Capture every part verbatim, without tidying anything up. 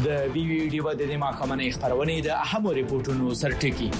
د وی وی ډیو د محکمې خبرونه د اهم ریپورتونو سرټکی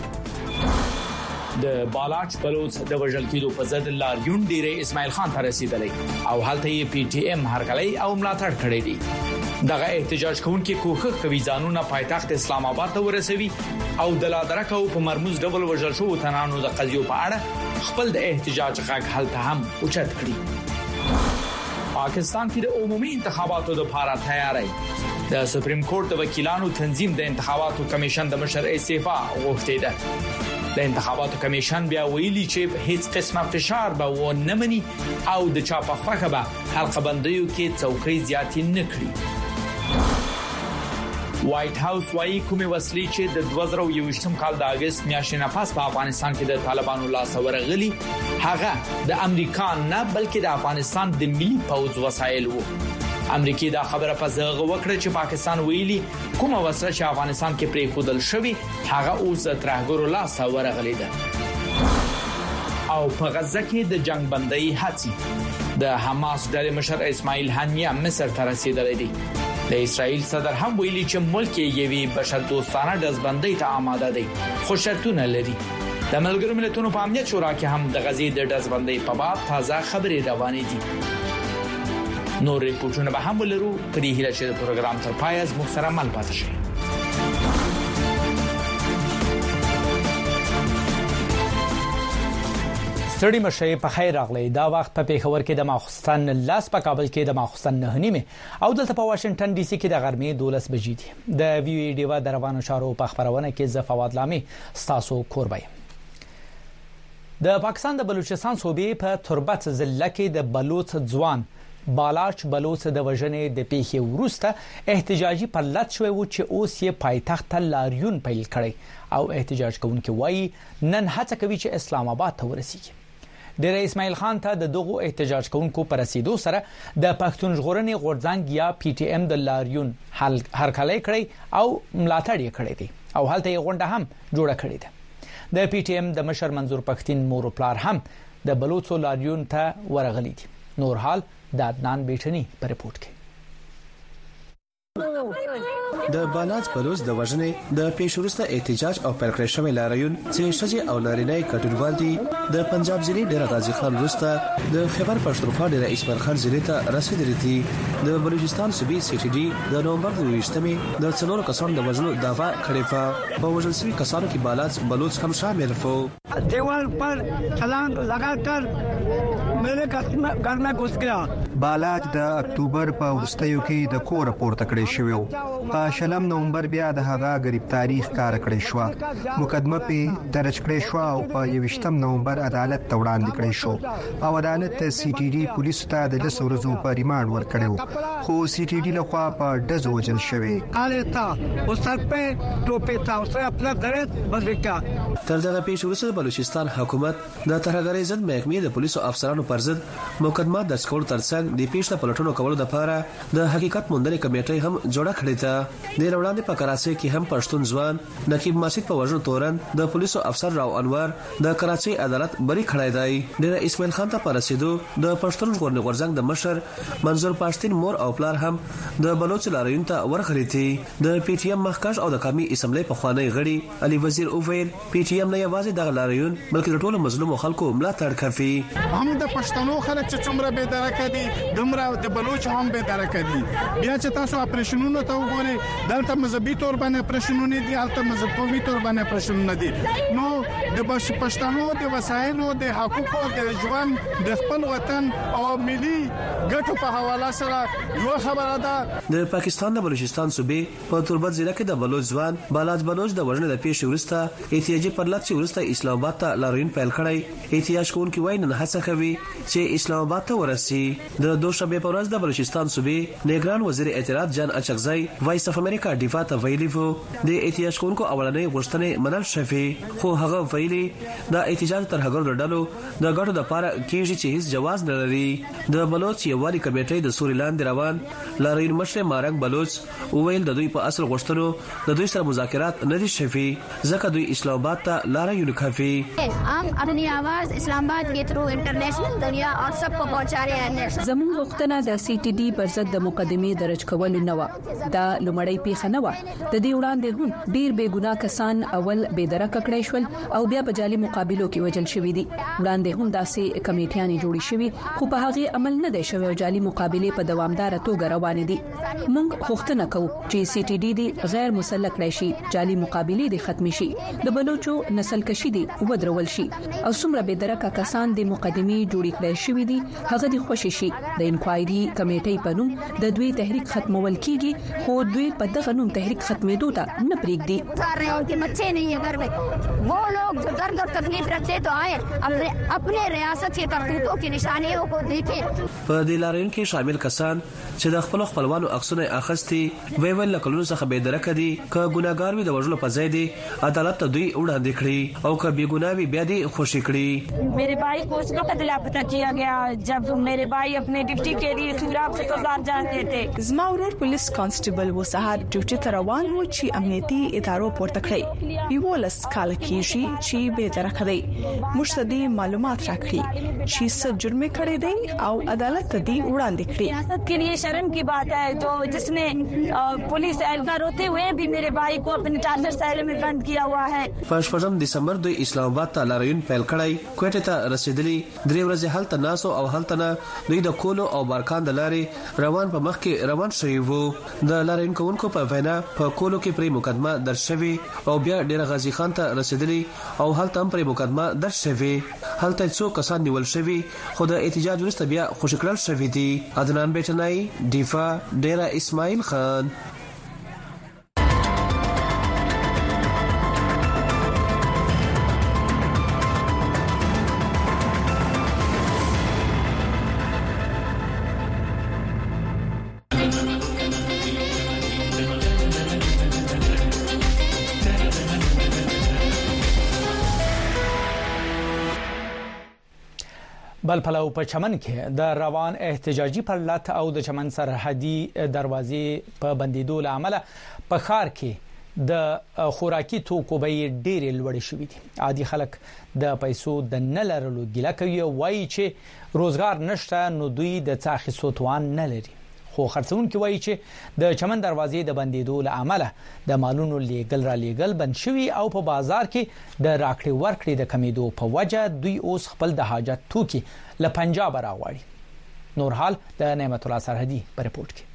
د بالاچ بلوچ د وژل کېدو په ضد لاریون ډیره اسماعیل خان ته رسیدلې او هلته یې پی ټی ایم هرکلی او ملاتړ کړی دی دغه احتجاج کوونکي کوښښ کوي ځانونه پایتخت اسلام آباد ته ورسوي او د لادرکه او په مرموز ډول وژل شو تنانو د قضیو په اړه خپل د احتجاج غږ هلته هم اوچت کړی پاکستان کې د عمومي انتخاباتو لپاره تیاری د سپریم کورټ د وکیلانو تنظیم د انتخاباتو کمیشن د مشر استعفا غوښتي ده د انتخاباتو کمیشن بیا ویلي چې هیڅ قسمه فشار به و نه مني او د چا په خوښه به حلقه بندیو کې څوکۍ زیاتې نه کړي وایټ هاوس وايي کومې وسلې چې د دوه زره یوویشتم کال د اگست میاشتې نه پس په افغانستان کې د طالبانو لاس ورغلي هغه د امریکا نه بلکې د افغانستان د ملي پوځ وسایل وو امریکای دا خبره په ځغ وکړه چې پاکستان ویلي کومه وسله چې افغانستان کې پرې خودل شوی هغه اوس ترهګرو لاس ورغلي ده او په غزه کې د جنگ بندۍ هڅې د حماس ډلې مشر اسماعیل هانیه مصر ته رسیدلی دی د اسرائیل صدر هم ویلي چې ملک یې یوې بشر دوستانه دزبندۍ ته آماده دی خو شرطونه لري د ملګرو ملتونو په امنیت شورا کې هم د غزې د دزبندۍ په باب تازه خبرې روانې دي نور ریپورتونه به هم ولرو په دې هیله چې د پروګرام تر پای از موږ سره مل پاتې شئ ستړي مشه په خیر راغلی دا وخت په پیښور کې د ماخستن لاس په کابل کې د ماخستن نه نیمه او دلته په واشنگټن ډي سي کې د غرمې دولس بجې دي د وی وی ډیوا د روانو چارو په خبرونه کې ز فواد لامي ستاسو کوربای د پاکستان د بلوچستان صوبې په تربت ضلع کې د بلوچ ځوان بالاچ بلوچ د وژنې د پیښې وروسته احتجاجي پرلط شوی و چې اوس یې پایتخت لاریون پیل کړی او احتجاج کوونکي وایي نن هڅه کوي چې اسلام آباد ته ورسیږي د اسماعیل خان ته د دغه احتجاج کوونکو پر رسیدو سره د پښتون ژغورنې غورځنګ یا پی ټی ایم د لاریون هرکلی کړی او ملاتړ یې کړی دی او هلته یې غونډه هم جوړه کړې ده د پی ټی ایم د مشر منظور پښتين مور پلار هم د بلوچو لاریون ته ورغلي دي نور حال د عدنان بیٹنی پر رپورټ کې د بالاچ بلوچ د وژنې د پیشورسته احتجاج او پیل کړی شوی لاریون چې شجه او لارینای کټوروال دي د پنجاب ضلع ډیر غازی خان وروسته د خیبر پښتونخوا ډیر اسماعیل خان ضلع ته رسیدلی دي د بلوچستان صوبې سی ټي ډي د نومبر د ویشتمې د څلورو کسانو د وژنو دعوا کړې په وژل شوی کسانو کې بالاچ بلوچ هم شامل وو دیوال پر چھلانگ لگا کر میرے گھر میں گھس گیا بالاچ د اکتوبر په وروستیو کې د کور پورته کړی شو په شلم نومبر بیا د هغه گرفتاری ښکار کړی شو مقدمه په درج کړی شو او په یوشتم نومبر عدالت ته وړاندې کړی شو او عدالت سی ټي ډي پولیسو ته د لس ورځو په ریماند ورکړو خو سی ټي ډي لخوا په ډز وژل شوی آله تا او سر په ټوپه تا او سره خپل درت بزرګه تر دغه پیښې وروسته بلوچستان حکومت د ترهګرۍ ضد محکمې د پولیسو افسرانو پر ضد مقدمه د سکول ترڅنګ د پیښې پلټونو کولو لپاره د حقیقت موندنې کمیټې هم جوړه کړې ده د وړاندې په کراچۍ کې هم پښتون ځوان نقیب ماسید په وژنو تورن د پولیسو افسر راو انور د کراچۍ عدالت بری کړی دی د اسماعیل خان ته پر رسیدو د پښتون ژغورنې غورځنګ د مشر منظور پښتين مور او پلار هم د بلوچ لاریون ته ورغلي دي د پی ټی ایم مخکښ او د قومي اسمبلی په خوانی غړي علي وزیر اوویل پی ټی ایم نه یوازې د لاریون بلکې د ټولو مظلومو خلکو ملاتړ کوي هم د پښتنو خلک چې څومره به درکه دي دمره د بلوچ هم به درکه دي بیا چې تاسو اپریشنونو ته وګورئ دلته مذهبي تور باندې اپریشنونه دي البته مذهبي تور باندې اپریشنونه دي نو د پښتنو د وسایلو د حقوقو د ژوند د خپل وطن او ملي ګټو په حواله سره یو خبره ده د پاکستان د بلوچستان صوبې په تربت ضلع کې د بلوچ ځوان بالاچ بلوچ د وژنې د پیښې وروسته احتیاجي پرلط چې وروسته اسلام آباد ته لاریون پیل کړی احتیاج کوونکي وایي نن هڅه کوي چې اسلام آباد ته ورسي د دوشنبه په ورځ د بلوچستان صوبې نگران وزیر اطلاعات جان اچکزای وایس اف امریکا ډیفا ته ویلي وو د احتیاج کوونکو اولنۍ غوښتنې منل شوې خو هغه ویلي د احتجاج ترهګرو ډلو د غټو د پاره کېږي چې هیڅ جواز نه لري. د بلوچ یوالي کمیټې د سوري لاندې روان لاریون مشر مارنګ بلوچ وویل د دوی په اصل غوښتنو د دوی سره مذاکرات نه دي شوي ځکه دوی اسلام آباد ته لاره یو کوي. हम अपनी आवाज इस्लामाबाद के थ्रू इंटरनेशनल दुनिया और सबको पहुंचा रहे हैं. زموږ غوښتنه د سی ټي ډي پر ضد د مقدمې درج کول نه و. دا لومړی پیښه نه و. د دې وړاندې هم ډیر بے ګناه کسان اول بے درکه کړی شول او بیا په جالي مقابلو کې وجل شوی دي. وړاندې هم داسې کمیټیانې جوړې شوې خو په هغه عمل نه دی شوی او جالي مقابله په دوامدار توګه روان دي. موږ غوښتنه کوو چې سی ټي ډي دي غیر مسلح کړی شي، جالي مقابله دي ختم شي، د بلوچو نسل کشي دي ودرول شي او څومره بے درکه کسان د مقدمې جوړې کړی شوی دي هغه دي خوشي شي. د انکوایري کمیټې په نوم د دوی تحریک ختمول کیږي خو دوی په دغه نوم تحریک ختمېدو ته نه پریږدي. वो लोग जो दर्द और तकलीफ रखते तो आए अपने अपने रियासत के करतूतों की निशानियों को देखें. په دې لاریون کې شامل کسان چې د خپل خپلوانو عکسونه اخستي وی ویل لکلونو څخه به درکه دي ک ګناګار وي د وژلو په ځای دي عدالت ته دوی وړاندې کړي او ک بي ګناوي بیا دي خوشي کړي. मेरे भाई को उस वक्त लापता किया गया जब मेरे भाई अपने ड्यूटी के लिए खिलाफ से गुजार जाते थे. زما ورور پولیس کانسټیبل و سهار ډیوټي ته روان و چې امنیتي ادارو پورته کړی. یولس کال کېږي چې به درکه دی. مشتدي معلومات راکړي چې څه جرم کړی دی او عدالت ته دی وړاندې کړي. ریاست के लिए शर्म की बात है जो जिसने पुलिस एहलकार होते हुए भी मेरे भाई को अपने टार्चर सेल में बंद किया हुआ है. پنځم دسمبر دوی اسلام آباد ته لاریون پیل کړی. کوټه ته رسیدلی درې ورځې هلته ناسو او هلته نه دوی د کولو او بارکان د لارې روان په مخ کې روان شوی وو. د لاریون کوونکو په وینا په کولو کې پرې مقدمه درج شوی او بیا ډیر غازی خان ته رسیدلی او هلته هم پرې مقدمه درج شوی. هلته څو کسان نیول شوی خو د احتجاج وروسته بیا خوشکړل شوی دي. عدنان بیٹنای دیفا ډیرا اسماعیل خان. بل پلو په چمن کې د روان احتجاجي پرلط او د چمن سرحدي دروازې په بندیدو لامل په ښار کې د خوراکي توکو بیې ډېرې لوړې شوې دي. عادي خلک د پیسو د نه لرلو ګیله کوي او وایي چې روزګار نشته نو دوی د څه اخیستو توان نه لري. خو خرڅونکي وایي چې د چمن دروازې د بندیدو لامل د مالونو لیږل را لیږل بند شوي او په بازار کې د راکړې ورکړې د کمیدو په وجه دوی اوس خپل د حاجت توکي له پنجاب راغواړي. نور حال د نعمت الله سرحدي په رپورت کې.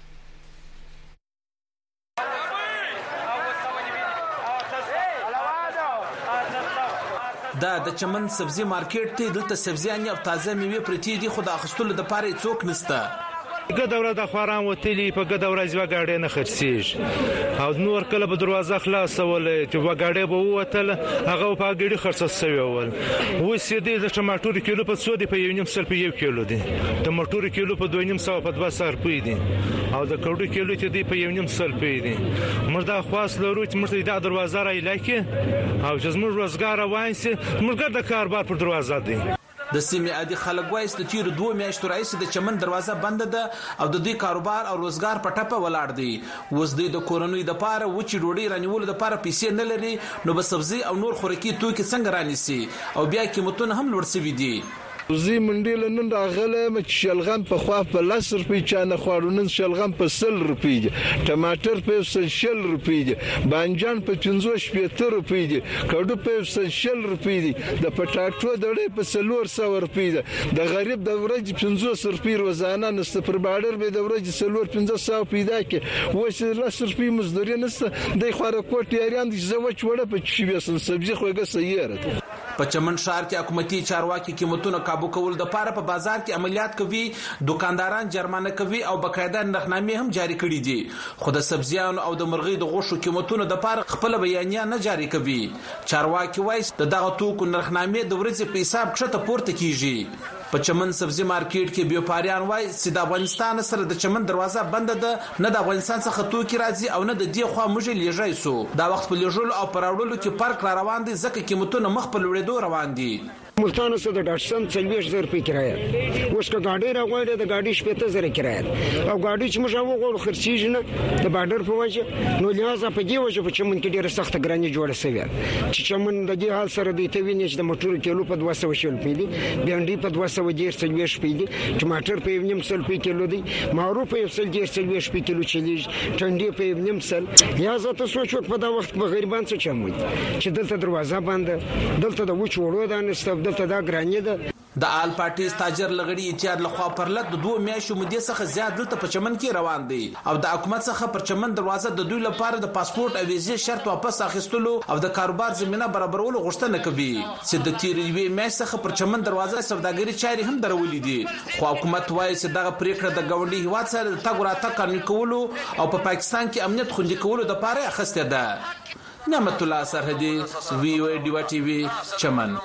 دا د چمن سبزی مارکیټ ته دلته سبزیان او تازه میوه پرتی دي خو د اخستلو د پاره څوک نشته. ګدوره د خوران وتلی په ګدوره ځوا گاډي نه خرڅیږي او نور کله په دروازه خلاصول چې و گاډي به وتل هغه په گاډي خرڅ شوی ول. و سیدې د ټماټور کیلو په څو دی په یو نیم سل په یو کیلو دی. ټماټور کیلو په دوه نیم سو په دوه سر پی دی او د کډو کیلو چې دی په یو نیم سل پی دی. مردا خاص لرو چې مردا د دروازه را لکه او چې موږ روزګار وایسي موږ د کاروبار پر دروازه دی. د سیمې عادي خلک وایي چې تیر دوه میاشتو راځي د چمن دروازه بند ده او د دې کاروبار او روزګار په ټپه ولاړ دی. وز د کورونوي د پاره و چې ډوډۍ رانیول د پاره پیسې نه لري نو به سبزی او نور خوراکي توکي څنګه رانیسي او بیا قیمتونه هم لوړ شوي دي. زی منډیل نن راغله مچ شلغم په خوا په لس روپی چانه خوړونن شلغم په سل روپی دي. ټماټر په شل روپی دي. بانجان په پنځوس شپږ روپی دي. کډو په شل روپی دي. د پټاټو دړې په سلور سو روپی دي. د غریب د ورځ پنځوس روپی روزانه نست پر باډر به د ورځ سلور پنځوس سو پیدا کې و چې لس روپی مزدوري نست د خوره کوټ یاران دي زوچ وړه په چی وسن سبزی خوګه سیاره. په چمن ښار کې حکومتي چارواکي قیمتونه قابو کول د پاره په بازار کې عملیات کوي. دکانداران جرمانه کوي او بقاعده نرخنامې هم جاری کړي دي خو د سبزیانو او د مرغۍ د غوښو قیمتونه د پاره خپل بیانیه نه جاری کوي. چارواکي وایي د دغه توکو نرخنامې د ورځې په حساب کښته پورته کیږي. په چمن سبزی مارکیټ کې بیوپاریان وای چې د افغانستان سره د چمن دروازه بند ده، نه د افغانستان څخه توکي راځي او نه د دې خوا موږ لیږای سو. دا وخت په لیږلو او پراوړلو کې فرق را روان دي ځکه قیمتونه مخ په لوړېدو روان دي. ملتان سره د ډاټسن څلويښت زره روپۍ کرایه، اوس که ګاډي راغواړي د ګاډي شپږ زره کرایه او ګاډي چې موږ وغواړو خرڅیږي نه د بارډر په وجه، نو لہذا په دې وجه په چمن کې ډیره سخته ګراني جوړه شوې چې چمن د دې حال سره د توینې چې د موټر کیلو په دوه سوه شل روپۍ دي، بینډي په دوه سوه ډیر څلويښت روپۍ دي، ټماټر په نیم سل روپۍ کیلو دي، مارو په یو سل ډیر څلويښت روپۍ کیلو چلیږي، ټنډي په نیم سل. لہذا تاسو سوچ په دا وخت په غریبان څه چموي چې دلته دروازه بنده، دلته د وچ وړو دانسته، دلته دا ګراني ده. د آل پارټي تاجر لغړی اتحاد لخوا پر لږ د دوه میاشتو مودې څخه زیات دلته په چمن کې روان دي او د حکومت څخه پر چمن دروازه د دوی لپاره د پاسپورت او ویزې شرط واپس اخیستلو او د کاروبار زمينه برابرولو غوښتنه کوي چې د تیر یوې میاشتې څخه پر چمن دروازه سوداګري چاري هم درولې دي. خو حکومت وایي چې دغه پریکړه د ګاونډي هیواد سره د تګ راتګ قانوني کولو او په پاکستان کې امنیت خوندي کولو لپاره اخیسته ده. نعمت الله سرحدي، وی او ای ډیوا ټي وی، چمن.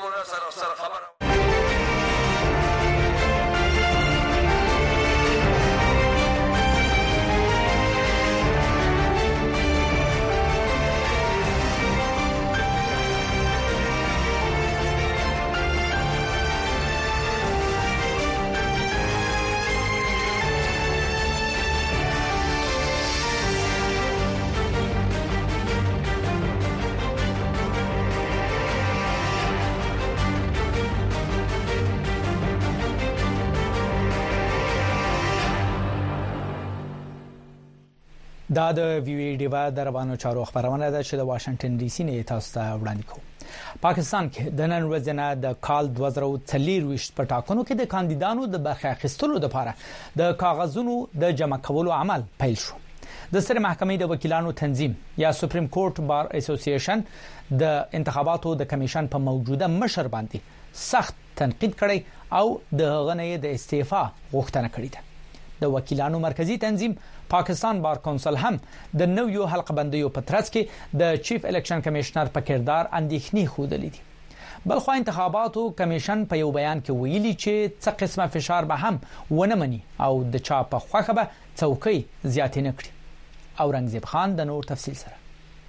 دا د وی وی ډیوا د روانو چارو خبرونه ده چې د واشنگټن ډي سي نه تاسو ته وړاندې کوم. پاکستان کې د نن ورځې نه د کال دوه زره څلوېښت په ټاکنو کې د کاندیدانو د برخه اخیستلو لپاره د کاغذونو د جمع کولو عمل پیل شو. د ستر محکمې د وکیلانو تنظیم یا سپریم کورټ بار اسوسییشن د انتخاباتو د کمیشن په موجوده مشر باندې سخت تنقید کړی او د هغه د استعفا غوښتنه کړې ده. د وکیلانو مرکزی تنظیم پاکستان بار کونسل هم د نویو حلقه بندیو په ترڅ کې د چیف الیکشن کمشنر په کردار اندېښنې خوده لیدي. بلخو انتخاباتو کمیشن په یو بیان کې ویلي چې څه قسمه فشار به هم ونه مني او د چا په خوخه به څوکۍ زیاتې نه کړي. اورنګزیب خان د نور تفصیل سره.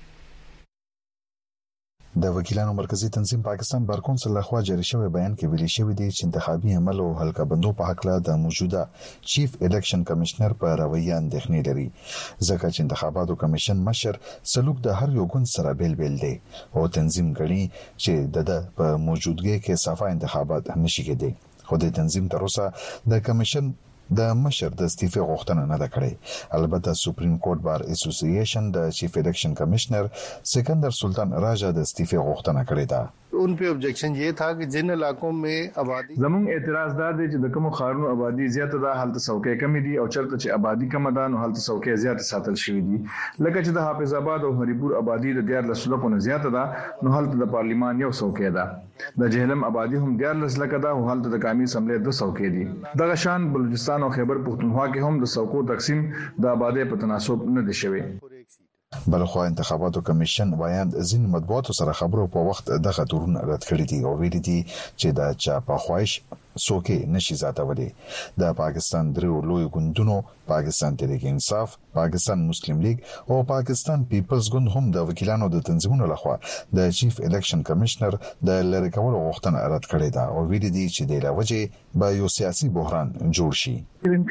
د وکیلانو مرکزی تنظیم پاکستان بار کونسل لخوا جاری شوی بیان کې ویلي شوی دی چې انتخابي عمل او حلقه بندو په حق له د موجوده چیف الیکشن کمشنر په رویه اندېښنې لري ځکه چې انتخاباتو کمیشن مشر سلوک د هر یو ګوند سره بیل بیل دی او تنظیم غړي چې د په موجودګۍ کې صفه انتخابات نشي کېدی. خو د تنظیم تر اوسه د کمیشن د مشر د استعفا غوښتنه نه ده کړې. البته سپریم کورټ بار اسوسییشن د چیف الیکشن کمشنر سکندر سلطان راجا د استعفا غوښتنه کړې ده. उन पे ऑब्जेक्शन ये था कि जिन इलाकों में आबादी زمون اعتراض دا دی چې د کوم خارونو آبادی زیاته ده حالت څوکۍ کمی دي او چرته چې آبادی کم ده نو حالت څوکۍ زیاته ساتل شوې دي. لکه چې د حافظ آباد او هریپور آبادی د ډیر لسلو نه زیاته ده نو حالت د پارلیمان یو څوکۍ ده. د جهلم آبادی هم ډیر لسلکه ده او حالت د قومي اسمبلی د څوکۍ دي. دغه شان بلوچستان او خیبر پختونخوا کې هم د څوکو تقسیم د آبادی په تناسب نه دي شوی. بلخو انتخاباتو کمیشن وایند ځین مطبوعاتو سره خبرو په وخت دغه تورونه رد کړی دي او ویلي دي چې دا چا په خواهش څوکۍ نشي زیاتولی. د پاکستان درو لوی ګوندونو پاکستان تحریک انصاف، پاکستان مسلم لیگ او پاکستان پیپلز ګوند هم د وکیلانو د تنظیمونو لخوا د چیف الیکشن کمشنر د لری کولو غوښتنه رد کړې ده او ویلي دي چې د لوجه به یو سیاسي بحران جوړ شي.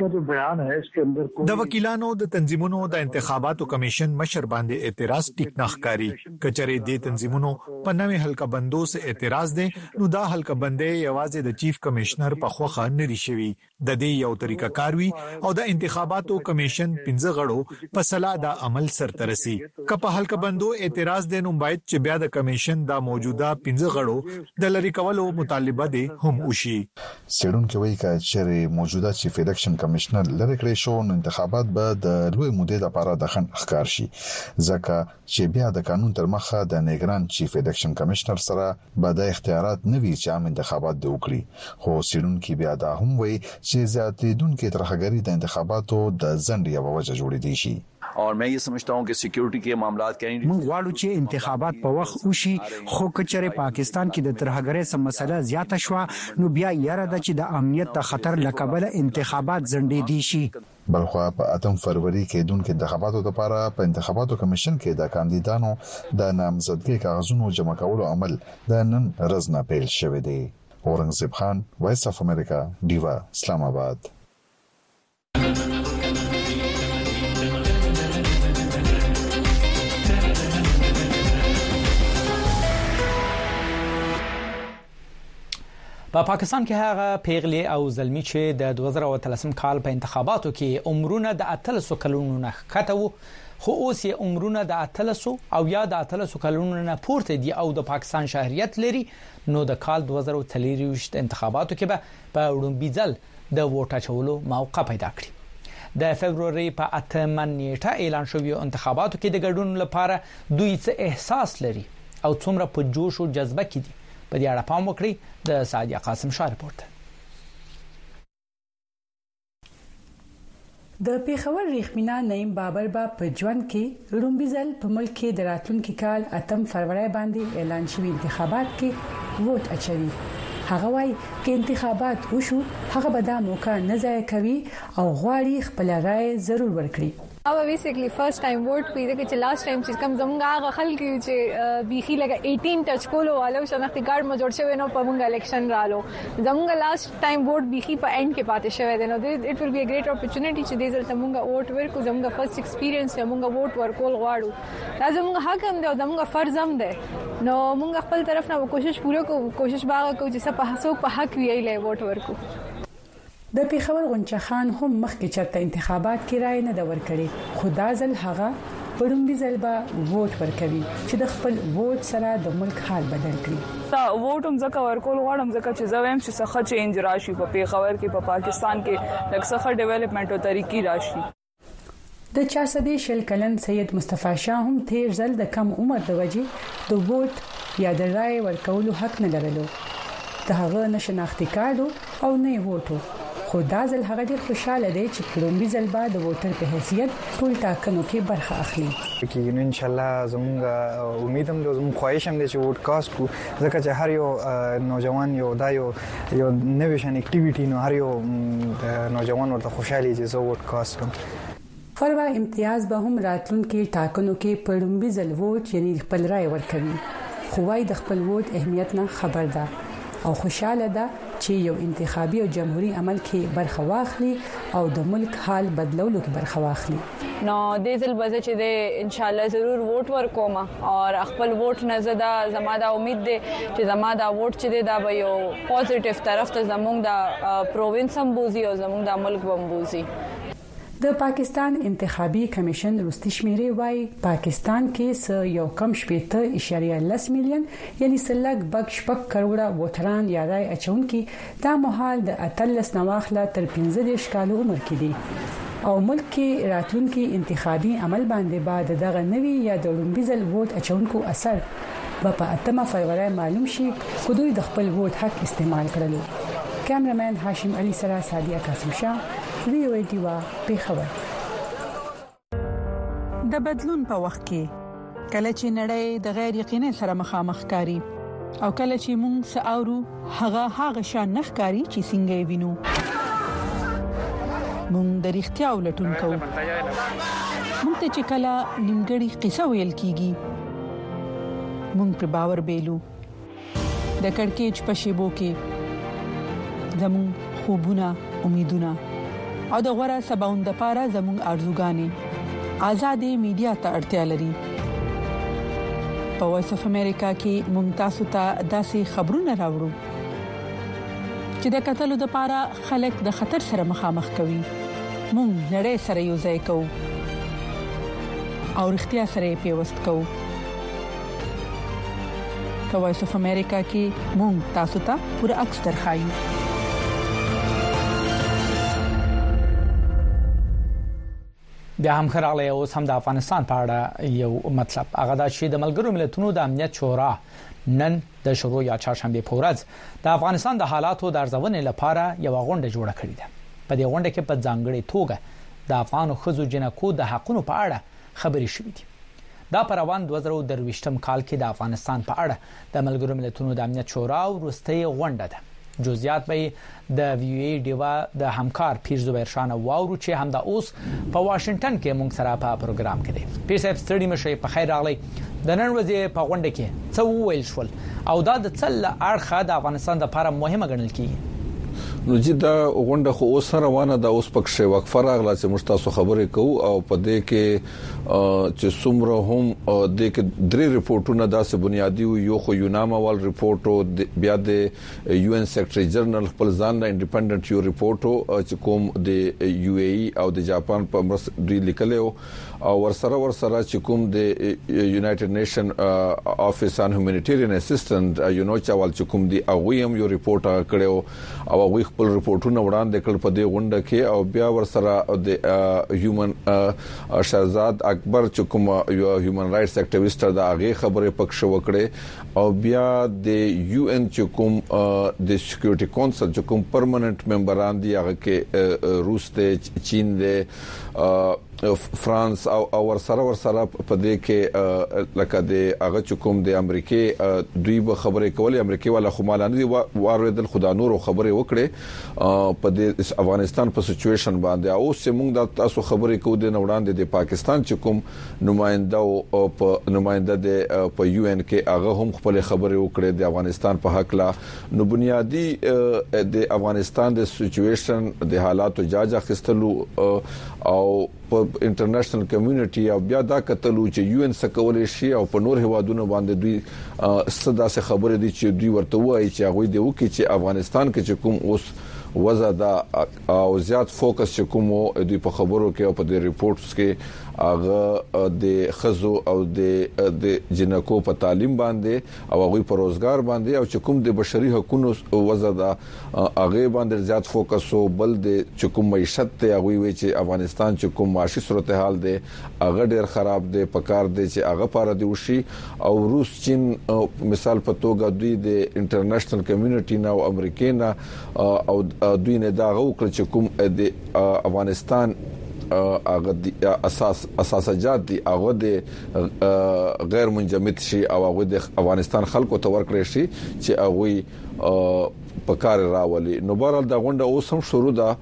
د وکیلانو د تنظیمونو د انتخاباتو کمیشن مشر باندې اعتراض ټیک نخکاری کچره د تنظیمونو په نوې حلقه بندو سه اعتراض دي نو دا حلقه بندې یوازې د چیف کمشنر په خوخه نری شوی د دې یو طریقه کاروي او د انتخاباتو کمیشن پنځه غړو په صلاح د عمل سرترسي ک په حلقه بندو اعتراض دي نو باید چې بیا د کمیشن دا موجوده پنځه غړو د لری کولو مطالبه دي هم وشي. سړون کې وایي چې موجوده چیف کمشنر لری کړی شو نو انتخابات به د لوی مودې لپاره د خن ښکار شي ځکه چې بیا د قانون تر مخه د نیګران چیف الیکشن کمشنر سره به د اختیارات نوي چې عام انتخابات دی وکړي. خو سړون کې بیا دا هم وایي چې زیاتېدونکو ترخګری د انتخاباتو د ځنډ یو وجه جوړې دي شي. और मैं ये समझता हूं कि सिक्योरिटी के मामलात कहीं موږ غواړو چې انتخابات په وخت وشي خو کچره پاکستان کې د ترهګرۍ سم مسله زیاته شو نو بیا یاره د چې د امنیت د خطر لکبل انتخابات ځنډې دي شي. بلخوا په اتم فروری کې دونکو انتخاباتو لپاره په انتخاباتو کمیشن کې د کاندیدانو د نامزدګۍ کاغذونو جمع کولو عمل د نن ورځ نه پیل شوی دی. اورنګزیب خان، وایس اف امریکا، ډیوا، اسلام آباد. په پاکستان کې هغه پیغلي او زلمی چې د دوه زره وتلسم کال په انتخاباتو کې عمرونه د اتلسو کلونو نه ښکته وو خو اوس یې عمرونه د اتلسو او یا د اتلسو کلونو نه پورته دي او د پاکستان شهریت لري نو د کال دوه زره وتلریشت انتخاباتو کې به په وړاندې ځل د ووټ اچولو موقع پیدا کړي. د فبرवरी په اتمه نیټه اعلان شوی انتخاباتو کې د ګډون لپاره دوی څه احساس لري او څومره په جوش او جذبه کې دي په دې اړه پام وکړئ. د سعدیه قاسم شاه رپورت. د پیښور ریښمینا نعیم بابر با په ژوند کې لومبیزل په ملک کې د راتلونکي کال اتم فروری باندې اعلان شوی انتخابات کې ووټ اچوي. هغه وايي چې انتخابات وشو هغه به دا موقع نه ضایع کوي او غواړي خپل رائے ضرور ورکړي. अब बेसिकली फर्स्ट टाइम वोट पीदे के लास्ट टाइम चीज कम जमगा गखल की जे बीखी लगा अठारह टच कोलो वालो शनाख्ती कार्ड में जोड़ छवे नो पमुंगा इलेक्शन रालो जमगा लास्ट टाइम वोट बीखी पर एंड के पाते छवे देनो it will be a great opportunity चे देजल तमुंगा वोट वर को जमगा फर्स्ट एक्सपीरियंस तमुंगा वोट वर कोल वाडू लाजमगा हक हम दे जमगा फर्ज हम दे नो मुंगा खपल तरफ ना कोशिश पूरा को कोशिश बागा को जैसा पहसो په حق وی له वोट ور کو. د پیښور غونچه خان هم مخکې چرته انتخابات کې رائے نه دور کړي خدا ځل هغه پړومبي ځل به ووټ ورکوي چې د خپل ووټ سره د ملک حال بدل کړي. دا ووټ هم ځکه ورکول غواړم ځکه چې زه وایم چې څه چینج راشي په پیښور کې په پاکستان کې لکه څه ډیولپمنٹ او طریقې راشي. د چارصدي شل کلن سید مصطفی شاه هم تیر ځل د کم عمر د وجې د ووټ یا د رائے ورکولو حق نه لرلو. د هغه نشناختی کارت او نه ووټو خو دا ځل هغه ډیر خوشاله دی چې پړومبي ځل بعد د ووټر په حیثیت ټول ټاکنو کې برخه اخلي. کې ان شاء الله زموږ امید هم زموږ خواهش هم دی چې ووټ کاست کو ځکه چې هر یو نوجوان یو دا یو یو نوې شان اکټیویټي نو هر یو نوجوان ورته خوشاله چې زه ووټ کاست کوم. فروا امتیاز به هم راتلونکي ټاکنو کې پړومبي ځل ووټ یعنی خپل رائے ورکوي خو وايي د خپل ووټ اهمیت نه خبر ده او خوشاله ده چې یو انتخابي او جمهوریت عمل کې برخه واخلي او د ملک حال بدلولو کې برخه واخلي. نو د ځل بځ چې د ان شاء الله ضرور ووټ ورکوم او خپل ووټ نه زده زما دا امید ده چې زما دا ووټ چې دا به یو پوزټیو طرف ته زموږ د پروینس هم بوزي او زموږ د ملک هم بوزي. د پاکستان انتخابي کمیشن روستي شمیرې وايي پاکستان کې س یو کم شپږ اشاریه لس میلیون یعنی سلګ بګ شپږ کروڑه ووټران یا رائے اچونکي دا مهال د اتلس نواخله تر پنځه دیش کال عمر کې دي او ملک کې راتلونکي انتخابي عمل باندې بعد دغه نوي یا د لومبیزل ووټ اچونکو اثر په اتمه فروری معلوم شي خو دوی د خپل ووټ حق استعمال کړلو. کیمرمن هاشم علي سره سعدیه قاسم شاه وی او ټي وا پیښور. د بدلون په وخت کې کله چې نړۍ د غیر یقیني سره مخامخ کاری او کله چې موږ ساورو هغه هغه شان نخکاری چې څنګه وینو موږ د اړتیا ولټون کوو. موږ ته چې کله نیمګړی قصه ویل کیږي موږ په باور بیلو د کڑکېچ په شیبو کې زمون خوبونه امیدونه او د غوړه سباوند لپاره زمون ارزوګانې آزادې میډیا ته اړتیا لري. په وایس اف امریکا کې ممتاز ته داسې خبرونه راوړو چې د قتل لپاره خلک د خطر سره مخامخ کوي. مونږ نړۍ سره یو ځای کوو او اړتیا سره پیوست کوو. په وایس اف امریکا کې مونږ تاسو ته پوره عکس درخایو. بیا هم خراله اوس هم د افغانستان په اړه یو مطلب هغه دا چې د ملګرو ملتونو د امنیت شورا نن د شروع یا چهارشنبه په ورځ د افغانستان د حالاتو د ارزونې لپاره یو غونډه جوړه کړې ده. په دې غونډه کې په ځانګړي توګه د افغان خزو جنکو د حقونو په اړه خبري شوې دي دا پروان دوه زره درویشتم کال کې د افغانستان په اړه د ملګرو ملتونو د امنیت شورا وروستۍ غونډه ده جزئیات به د وی ای ډیوا د همکار پیر زبیر شاه واورو چې هم د اوس په واشنگټن کې موږ سره په پروګرام کې دي پیر صاحب ستړي مشه په خیر راغلی د نن ورځې په غونډه کې څه ویل شول او دا د څل اړخه د افغانستان لپاره مهمه ګڼل کیږي نو چې دا غونډه خو اوس روانه ده اوس پکې وقفه راغله چې موږ تاسو خبرې کوو او په دې کې چې څومره هم د کې درې ریپورتونه داسې بنیادی یو خو یوناما وال ریپورت او بیا د یو ان سیکریټری جنرال خپل ځان نه انډیپندنت یو ریپورت چې کوم د یو ای ای او د جاپان په مرسته دوی لیکلو او ورسره ورسره چې کوم د یونایټډ نیشن افیس ان هیومانیټیرین اسسټنټ یو نو چوال چې کوم دی هغه هم یو ریپورت کړو او هغه خپل ریپورتونه وړاندې کړ په دې غونډه کې او بیا ورسره د هیومن شهزاد اکبر چې کوم یو هیومن رائټس اکټیویسټ دا هغه خبره پکښ وکړي او بیا د یو ان چې کوم د سکیورټي کونسل چې کوم پرمننت ممبران دي هغه کې روس ته چین ده فرانس او ور سره ور سره په دې کې لکه د هغه چکم د امریکای دوی به خبرې کولې امریکای والا خو مالانه دي واردل خدا نور خبرې وکړي په د افغانستان په سچويشن باندې او سیمونږ د تاسو خبرې کوو د نوړاندې د پاکستان چکم نمائنده او په نمائنده د په یو ان کې هغه هم خپل خبرې وکړي د افغانستان په حق لا نو بنیادی د افغانستان د سچويشن د حالاتو جاج اخیستلو او په انټرنیشنل کمیونټي او بیا دا کتلو چې یو ان سکولې شي او په نور هوادونو باندې دوی صدا سه خبره دي چې دوی ورته وایي چې هغه دی وکي چې افغانستان کې چې کوم اوس وزا دا او زیات فوکس چې کوم دوی په خبرو کې او په د ریپورتس کې هغه د خزو او د د جنکو په تعلیم باندې او هغه په روزګار باندې او چې کوم د بشري حقوقو وزا دا هغه باندې زیات فوکس او بل د چې کوم معیشت ته هغه وی چې افغانستان چې کوم معاشي صورتحال دی هغه ډیر خراب دی پکار دی چې هغه پاره دی وشي او روس چین مثال په توګه دوی د انټرنیشنل کمیونټي نه او امریکا او دوی نه دا وکړي چې کوم د افغانستان هغه اساس اساسات دي هغه د غیر منجمد شي او هغه د افغانستان خلکو ته ورکړي شي چې هغه په کار راولي نو بهرال دا غونډه اوس هم شروع ده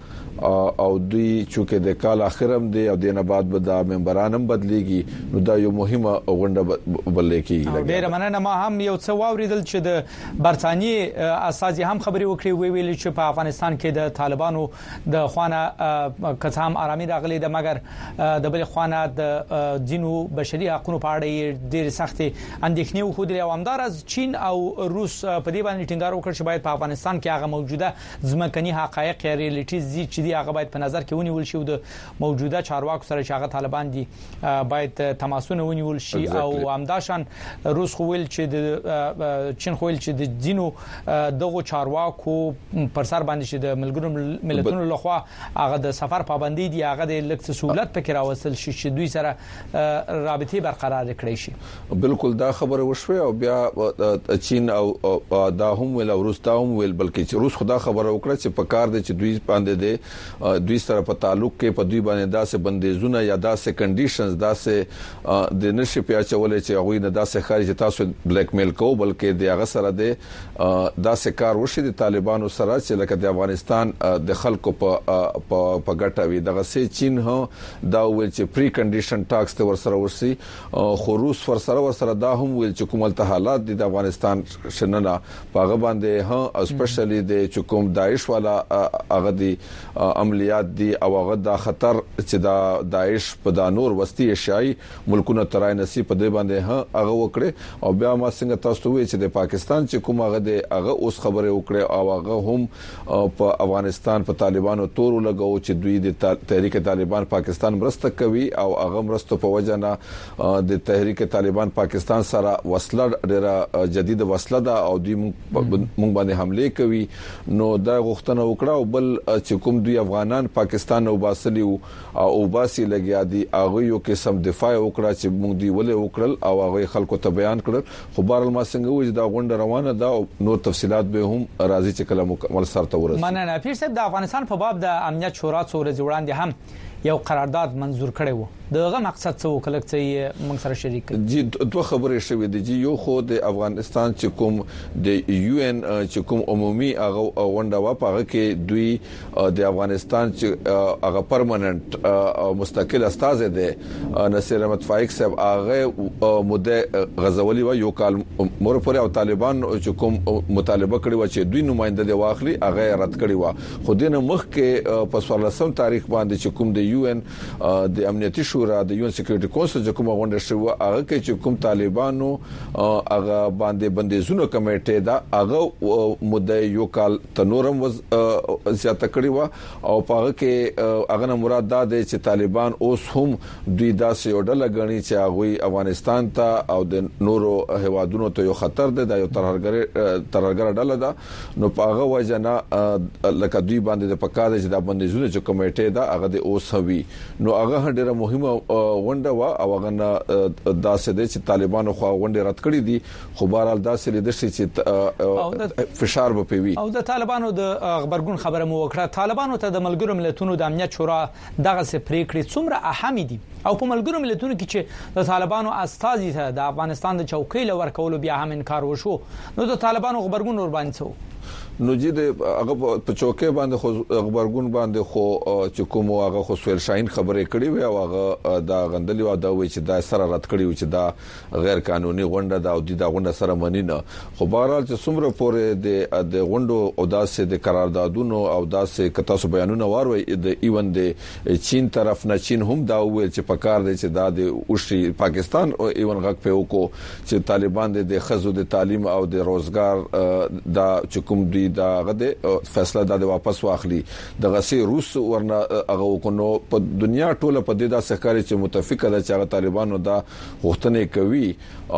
او دوی چې د کال اخرم دی او د نه بعد به د ممبرانم بدليږي نو دا یو مهمه غونډه بلل کیږي ډیر مننه ما هم یو څه واوریدل چې د برتانی اساسي هم خبري وکړي وی ویل چې په افغانستان کې د طالبانو د خوانه کڅام آرامي راغلي د مګر د بل خوانه د دینو بشري حقوقو په اړه ډیر سخت اندېښنې وخت لري او همدار از چین او روس په دې باندې ټینګار وکړ چې باید په افغانستان کې هغه موجوده ځمکني حقایق یا ریالیټیز چې هغه باید په نظر کې ونیول شي د موجوده چارواکو سره چې هغه طالبان دي باید تماسونه ونیول شي exactly. او همداشان روس خو ویل چې د چین خو ویل چې د دینو دغه چارواکو پر سر باندې چې د ملګرو ملتونو لخوا هغه د سفر پابندي دي هغه د لکس سہولت پکې راوصل شي چې دوی سره رابطه برقرار کړي شي بالکل دا خبره وشوه او بیا چین او دا هم ویل او روس دا هم ویل بلکې چې روس خدا خبره وکړه چې په کار دي چې دوی باندې دي دوی سره په تعلق کې په دوی باندې داسې بندیزونه یا داسې کنډیشنز داسې د نشي پیاچولې چې هغه نه داسې خارج تاسو بلیک میل کو بلکې د هغه سره د داسې کار وشي د طالبانو سره چې لکه د افغانستان د خلکو په په ګټه وي دغه سي چین هو دا ویل چې پری کنډیشن ټاکس ته ورسره ورسي خو روس ورسره ورسره دا هم ویل چې کومه حالات د افغانستان شننه پاغه باندې ها اسپیشلی د چکم داعش والا هغه دی عملیات دي او هغه د خطر چې دا داعش په د نور وستي ایشیاي ملکونو ترای نصیب په دې باندې هغه وکړي او بیا ما څنګه تاسو وی چې د پاکستان چې کوم هغه د هغه اوس خبره وکړي او هغه هم په افغانستان په طالبانو تور لګاو چې دوی د تحریک طالبان پاکستان مرسته کوي او هغه مرسته په وجه نه د تحریک طالبان پاکستان سره وسله ډیره جدید وسله ده او دوی مونږ باندې حمله کوي نو دا غوښتنه وکړه او بل چې کوم دوی افغانان پاکستان او باسلی او باسي لګیا دي هغه یو قسم دفاع وکړه چې موږ دی ولې وکړل او هغه خلکو ته بیان کړل خو بهرال ما څنګه وځي دا غونډه روانه ده نو تفصيلات به هم راځي چې کله مکمل سره ورسېږي مننه پیر صاحب د افغانستان په باب د امنیت شورا څو ورځې وړاندې هم یو قرارداد منزور کړی و دغه مقصد څه وکړل چې موږ سره شریک دي دوه خبرې شوې دي چې یو خو د افغانستان چې کوم د یو ان چې کوم عمومي هغه ونډه وا پغه کې دوی د افغانستان چې هغه پرمننت او مستقل استاذ دي نصیر احمد فائق صاحب هغه مده غزولي و یو کال مور پورې او طالبان چې کوم مطالبه کړی و چې دوی نمائنده دی واخلي هغه رد کړی و خو دینه مخ کې په څوارلسم تاریخ باندې چې کوم د یو ان د امنیتي شورا د یو ان سکیورټي کونسل چې کومه غونډه شوه هغه کې چې کوم طالبانو هغه باندې بندیزونو کمیټه دا هغه مده یو کال تنورم وز زیاته کړی و او په هغه کې هغه نه مراد دا دی چې طالبان اوس هم دوی داسې وډل غني چې هغه افغانستان ته او د نورو هوادونو ته یو خطر دی دا یو ترهګر ترهګر ډله ده نو په هغه وجه نه لکه دوی باندې د پکاده چې د بندیزونو چې کمیټه دا هغه د اوس هوي نو هغه ډیره مهمه ونډه وا او هغه نه داسې د چې طالبانو خو ونډه رد کړې دي خو بهرحال داسې لیدل شي چې فشار به پیوي او د طالبانو د خبرګون خبره مو وکړه طالبانو ته د ملګرو ملتونو د امنیت شورا دغه سپریکړې څومره اهم دي او په ملګرو ملتونو کې چې د طالبانو استازي ته د افغانستان د چوکۍ لور کولو بیا هم انکار وشو نو د طالبانو خبرګون ور باندې نو چې د هغه په چوکۍ باندې خو خبرګون باندې خو چې کوم هغه خو سویل شاهین خبرې کړې وي او هغه دا غندلي او دا وی چې دا سره رد کړی و چې دا غیر قانوني غونډه ده او د غونډه سره منی نه خو بهرحال چې څومره پورې د د غونډو او داسې د قراردادونو او داسې کتاسو بیانونه واروي د ایون د چین طرف نه چین هم دا ویل چې په کار دی چې دا د اوشي پاکستان او ایون غک په وکړو چې طالبان د خزو د تعلیم او د روزګار دا چې کوم دی دا غده فیصله د واپس واخلي د غسي روس ورنه هغه وکړو په دنیا ټوله په دې د سکاري چې متفقه ده چې هغه طالبانو دا غوښتنه کوي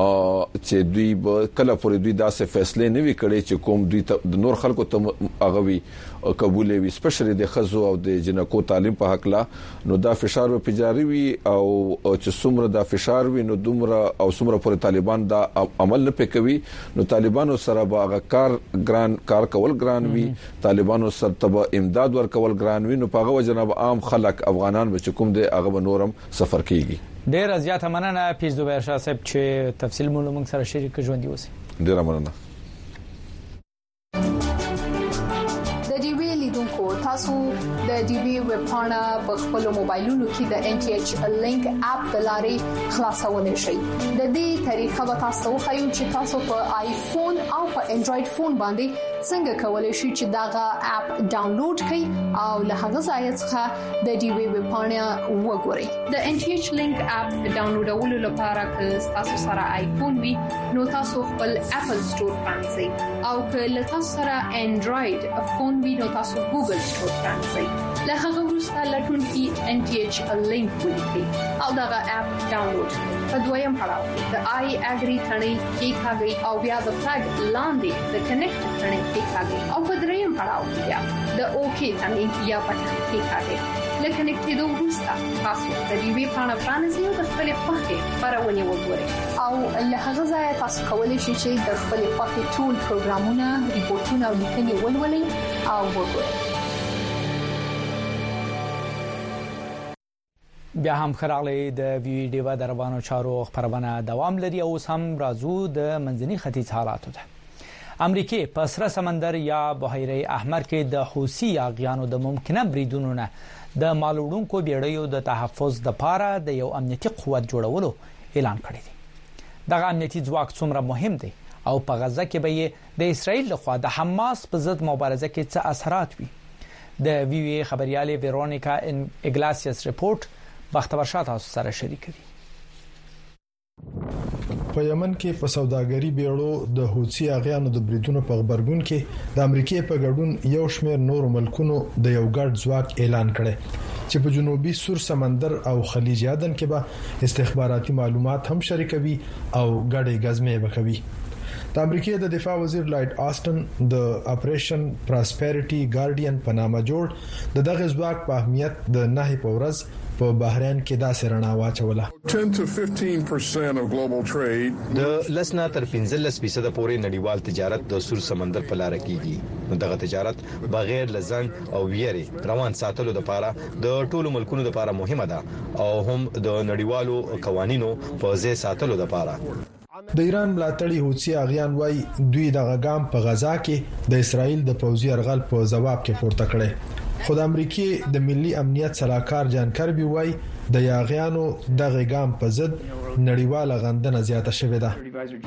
چې دوی کله پورې دوی داسې فیصله نه وی کړي چې کوم دوی د نور خلکو ته هغه وی قبول وي سپیشلی د خزو او د جنکو تعلیم په حق لا نو دا فشار په جاری وي او چې څومره دا فشار وي نو دومره او څومره پورې طالبان دا عمل نه پکوي نو طالبانو سره به هغه کار ګران کار کول ګران وي طالبانو سره تبع امداد ورکول ګران وي نو په هغه جناب عام خلک افغانان به کوم د هغه نورم سفر کیږي ډیر زیاته مننه پیز دوبر شاه صاحب چې تفصیل مو موږ سره شریک ژوند دي اوسه ډیر مننه تاسو د ډي بي ویب پاڼه په خپل موبایلونو کې د ان ټي ایچ لینک اپ د لارې خلاصولای شئ د دې طریقه به تاسو خو چې تاسو په آیفون او په انډراید فون باندې څنګه کولای شئ چې داغه اپ ډاونلوډ کړئ او له هغه ځای څخه د ډي بي ویب پاڼه وګورئ د ان ټي ایچ لینک اپ ډاونلوډولو لپاره که تاسو سره آیفون وي نو تاسو خپل اپل سٹور پرانځئ او که تاسو سره انډراید فون وي نو تاسو ګوګل سٹور پرانځئ له هغه وروسته لټون کې ان ټي ایچ لینک ولیکئ او دغه اپ ډاونلوډ کړئ په دویم پړاو د آی اګری ثنې کې ښاګي او بیا د فلګ لاندې د کنیکټ ثنې کې ښاګي او په دریم پړاو کې بیا د اوکی ثنې یا پټن کې ښاګي لکه نکټېدو وروسته تاسو د دې وی پاڼه پرانځئ او د خپل پخې خبرونه وګورئ او له هغه ځای تاسو کولی شئ چې د خپل پخې ټول پروګرامونه ریپورتونه او لیکنې ولولئ او وګورئ بیا هم خراغلی د ویډیو د روانو چارو خبرونه دوام لري او هم رازو د منځني ختیځ حالاتو ده امریکای په سره سمندر یا بحیره احمر کې د حوثي یاغیانو د ممکنه بریدونو نه د مالوړونکو بیړیو د تحفظ د پاره د یو امنیتي قوت جوړولو اعلان کړی دی دغه امنیتي ځواک څومره مهم دی او په غزه کې به د اسرایل لخوا د حماس په ضد مبارزه کې څه اثرات وي د وی وی خبرياله ویرونیکا اګلاسیاس ریپورت بختور شاه تاسو سره شریک دي په یمن کې په سوداګري بیړو د حوثي اغیانو د بریدونو په خبرګون کې د امریکای په ګډون یو شمېر نور ملکونو د یو ګډ ځواک اعلان کړي چې په جنوبي سور سمندر او خلیج عدن کې به استخباراتي معلومات هم شریکوي او ګډې غزمې وکوي د امریکای د دفاع وزیر لایټ آستن د اپریشن پراسپریټي ګارډین په نامه جوړ د دغه ځواک په اهمیت د نه په ورځ په بحرین کې داسې رڼا واچوله. ten to fifteen percent of global trade د لسنا تر پنځلس فیصد پورې نړیوال تجارت د سور سمندر په لار کېږي. نو دغه تجارت بغیر لزنګ او ویری روان ساتلو لپاره د ټولو ملکونو لپاره مهمه ده او هم د نړیوالو قوانینو په ځای ساتلو لپاره. د ایران ملاتړي حوثي اغیان وای دوی د غام په غزا کې د اسرایل د پوځي ارغل په جواب کې پورته کړي. خو د امریکای د ملي امنیت صلاحکار جان کربي وای د یاغیانو د غام په ضد نړیواله غندنه زیاته شوې ده.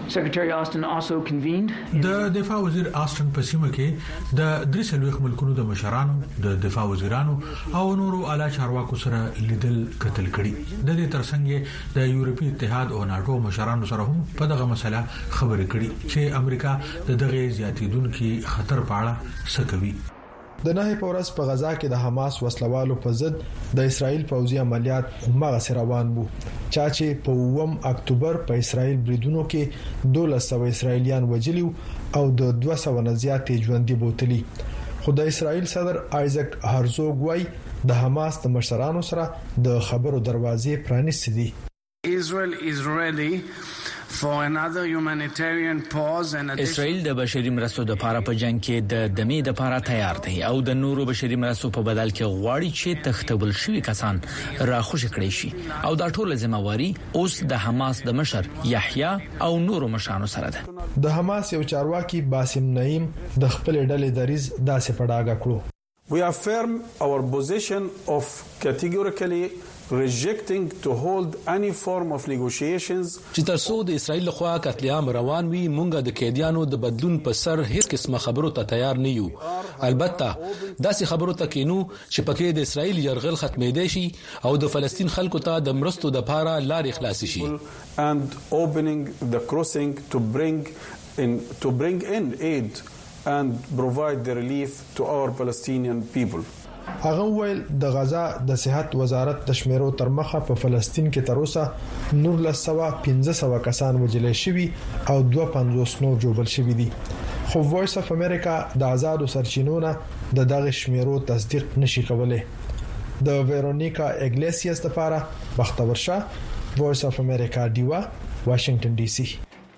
د دفاع وزیر آستن په سیمه کې د درې سلويخ ملکونو د مشرانو د دفاع وزیرانو او نورو اعلی چارواکو سره لیدل کتل کړي. د دې ترڅنګ د یورپی اتحاد او ناتو مشرانو سره هم په دغه مسله خبرې کړي چې امریکا د دغه زیاتیدونکو خطر په اړه څه کوي. د نه په ورځ په غزا کې د حماس وسلوالو په ضد د اسرایل پوځي عملیات مغه روان وو. چا چې په اووم اکتوبر په اسرایل بریدونو کې دولس سوه اسرایلیان وجلی او د دوه سوه نه زیاتې ژوندۍ بوتلي. خو د اسرایل صدر آیزک هرزوګ وای د حماس د مشرانو سره د خبرو دروازې پرانیستې دي. Israel is ready for another humanitarian pause and اسرائیل د بشري مرستو د لپاره په جنگ کې د دمې د لپاره تیار دی او د نورو بشري مرستو په بدل کې غواړي چې تختبل شوی کسان راخوش کړي شي او دا ټول ځمواري اوس د حماس د مشر یحیی او نورو مشرانو سره ده. د حماس یو چارواکي باسم نعیم د خپل ډلې دریز داسې پډاګه کړو. We affirm our position of categorically rejecting to hold any form of negotiations. چې ترڅو د اسرایل لخوا قتل عام روان وي مونږه د قیدیانو د بدلون په سر هیڅ قسمه خبرو ته تیار نه یو. البته داسې خبرو ته کینو چې پکې د اسرایل يرغل ختمېدای شي او د فلسطین خلکو ته د مرستو د لپاره لارې خلاص شي and opening the crossing to bring in to bring in aid and provide the relief to our Palestinian people. هغه ویل د غزا د صحت وزارت د شمیرو تر مخه په فلسطین کې تر اوسه نور لسوا پنځه سوه کسان وجلې شوي او دوه پنځوس نور جوړل شوي دي. خو وایس اف امریکا د آزادو سرچینونو د دغه شمیرو تصدیق نشي کولای. د ویرونیکا اګلیسیاس لپاره بختور شاه، وایس اف امریکا دیوا، واشنگټن ډي سي.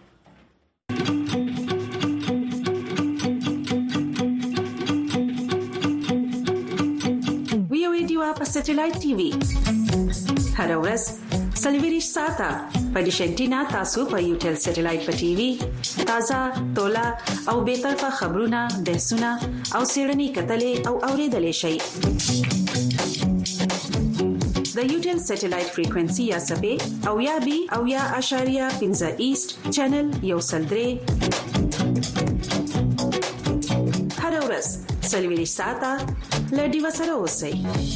په سټلایټ ټي وي هر ورځ سلویریش ساته په ډیشنټینا تاسو په یوټل سټلایټ په ټي وي تازه تولا او به طرفه خبرونه بحثونه او سیړنی کتلې او اوریدلې شي. د یوټل سټلایټ فریکوئنسي یا سبې او یا بي او یا اشاریه پنځه ایست چینل یو سلدري هر ورځ سلویریش ساته لډي وسره اوسئ.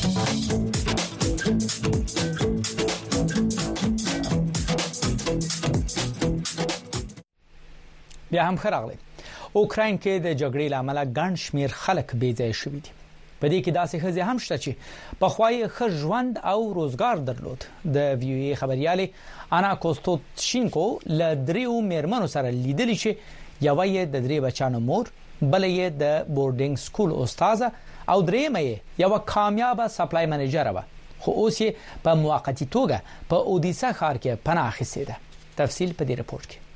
بیا هم خراغلی اوکراین کې د جګړې لامل ګڼ شمیر خلک بې ځای شوي دي. په دې کې داسې ښځې هم شته چې په خوای ښه ژوند او روزګار درلود. د وی او ای خبرياله انا کوستوچینکو له دریو میرمنو سره لیدلی چې یو یې د درې بچانو مور، بل یې د بورډینګ سکول استاده او درېمه یې یو کامیاب سپلای منیجر و، خو اوس یې په موقتی توګه په اودیسا ښار کې پناه اخیستې ده. تفصیل په دې رپورت کې.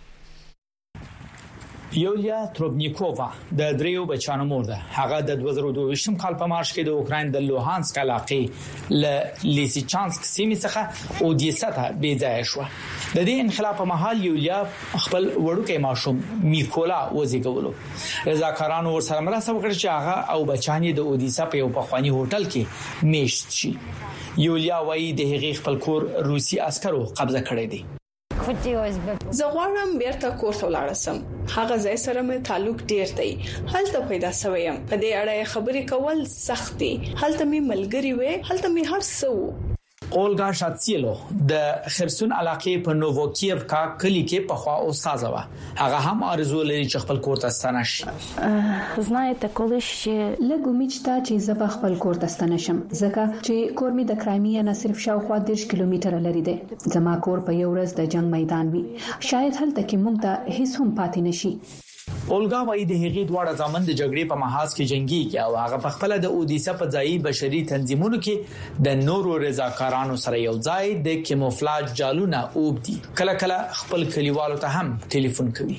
یولیا تروبنیکووا د دریو بچانو مور ده. هغه د دوه زره دوه ویشتم کال په مارچ کې د اوکراین د لوهانسک علاقې ل لیسیچانسک سیمې څخه اودیسا ته بې ځای شو. د دې انقلاب په مهال یولیا خپل وړوکی ماشوم میکولا وزیګولو. رضاکارانو ورسره مرسته وکړه چې هغه او بچانی د اودیسا په یو پخوانی هوټل کې میشت شي. یولیا وایي د هغې خپل کور روسي عسکرو قبضه کړی دی. زه غواړم بیرته کور ته ولاړ شم. هغه ځای سره مې تعلق ډیر دی. هلته پیدا شوم. په دې اړه خبرې کول سخت دي. هلته مې ملګری وې، هلته مې هر څه وو. اولګا شاتسیلو د خرسون علاقې په نووکیف کا کلی کې په خوا استاد و هغه هم ارزو لري چې خپل کور ته ستنه شي. знаете колись لږ امید شته چې زه په خپل کور ته ستنه شم ځکه چې کور می د کرایمیا نه صرف شاوخوا دېرش کیلومتره لري دی. زما کور په یو ورځ د جنگ میدان وي شاید هلته کې موږ ته هیڅ هم پاتې نشي. اولګا وايي د هغې دواړه ځامن د جګړې په محاذ کې جنگي کې او هغه په خپل د اودیسه په ځای بشري تنظیمونو کې د نورو رضاکارانو سره یو ځای د کیموفلاج جالونه اوبدي کله کله خپل کلیوالو ته هم ټلیفون کوي.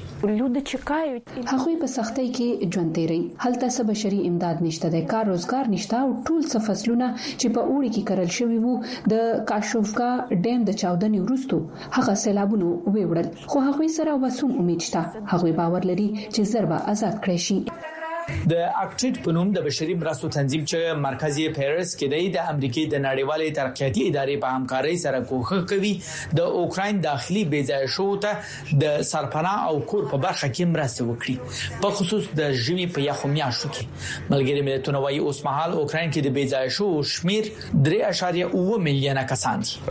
هغه په سختۍ کې ژوند تیري هلته څه بشري امداد نشته د کار روزګار نشته او ټول څه فصلونه چې په اوړي کې کرل شوی وو د کاشوفکا ډیم د چاودنې وروسته هغه سیلابونو ویوړل خو هغه سره وسوم امید شته هغه باور لري چې ضربه آزاد کړی شي. د اکټډ په نوم د بشري مرستو تنظیم چې مرکزی پیرس کې د امریکای د نړیوالې ترقیاتي ادارې په همکارۍ سره کوښښ کوي د اوکراین داخلي بیځای شو ته د سرپناه او کور په برخه کې مرسته وکړي په خصوص د ژمي په یخو میاشتو کې. ملګری ملتونه وايي اوس مهال اوکراین کې د بیځای شو شمیر درې اعشاریه اوه میلیونه کسان دي.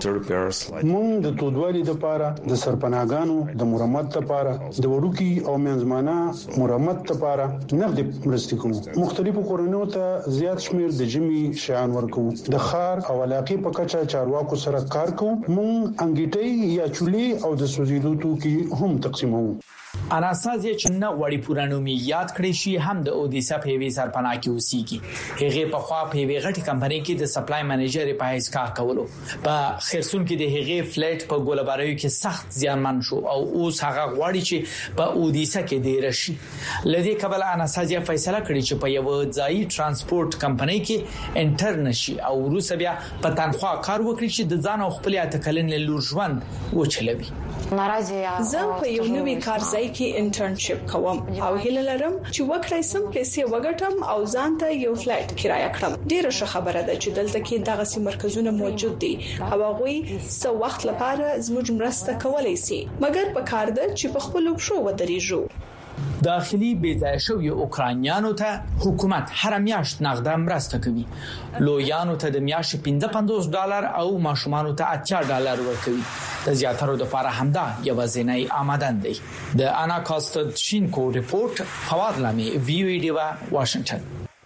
موږ د تودوالي لپاره د سرپناهګانو د مرمت لپاره د وړوکی او منځمانه مرمت لپاره نقد مرستې کوو. مختلفو کورونو ته زیات شمیر د جمی شیان ورکو. د خار او علاقې په کچا چارواکو سره کار کوو. مونږ انګیټي یا چولې او د سوزیدو توکي هم تقسیموو. اناسازیا چې نه وړي پورانومي یاد کړی شي هم د اودیسا په وی سرپناه کې اوسېږي. هغه په خوا په وی غټي کمپنۍ کې د سپلای منیجر په حیث کار کولو. په خرسون کې د هغه فلیټ په ګولباریو کې سخت زیانمن شو او اوس هغه غواړي چې په اودیسا کې دی راشي. لدی کبل اناسازیا فیصله کړې چې په یو ځای ترانسپورت کمپنۍ کې انټرن شي او روسه بیا په تنخوا کار وکړي چې د ځان او خپل اتکلن لور ژوند وچلوي. زه په یو نوې کار ځای کې انټرنشپ کوم او هیله لرم چې وکړای سم پیسې وګټم او ځان ته یو فلایټ کرایه کړم. ډیره ښه خبره ده چې دلته کې دغه سي مرکزونه موجود دي او هغه څو وخت لپاره زموږ مرسته کولای شي مګر په کار ده چې په خپل وبشو ودرېږو. داخلي بیځای شوی اوکرانیانو ته حکومت هر میاشت نغده مرسته کوي. لویانو ته د میاشتې پنځه پنځوس ډالر او ماشومانو ته اتیا ډالر ورکوي. د زیاترو لپاره همدا یو ځینای آمدن دی. د انا کاستشینکو ریپورت فواد لامي وی وی ډیوا واشنگټن.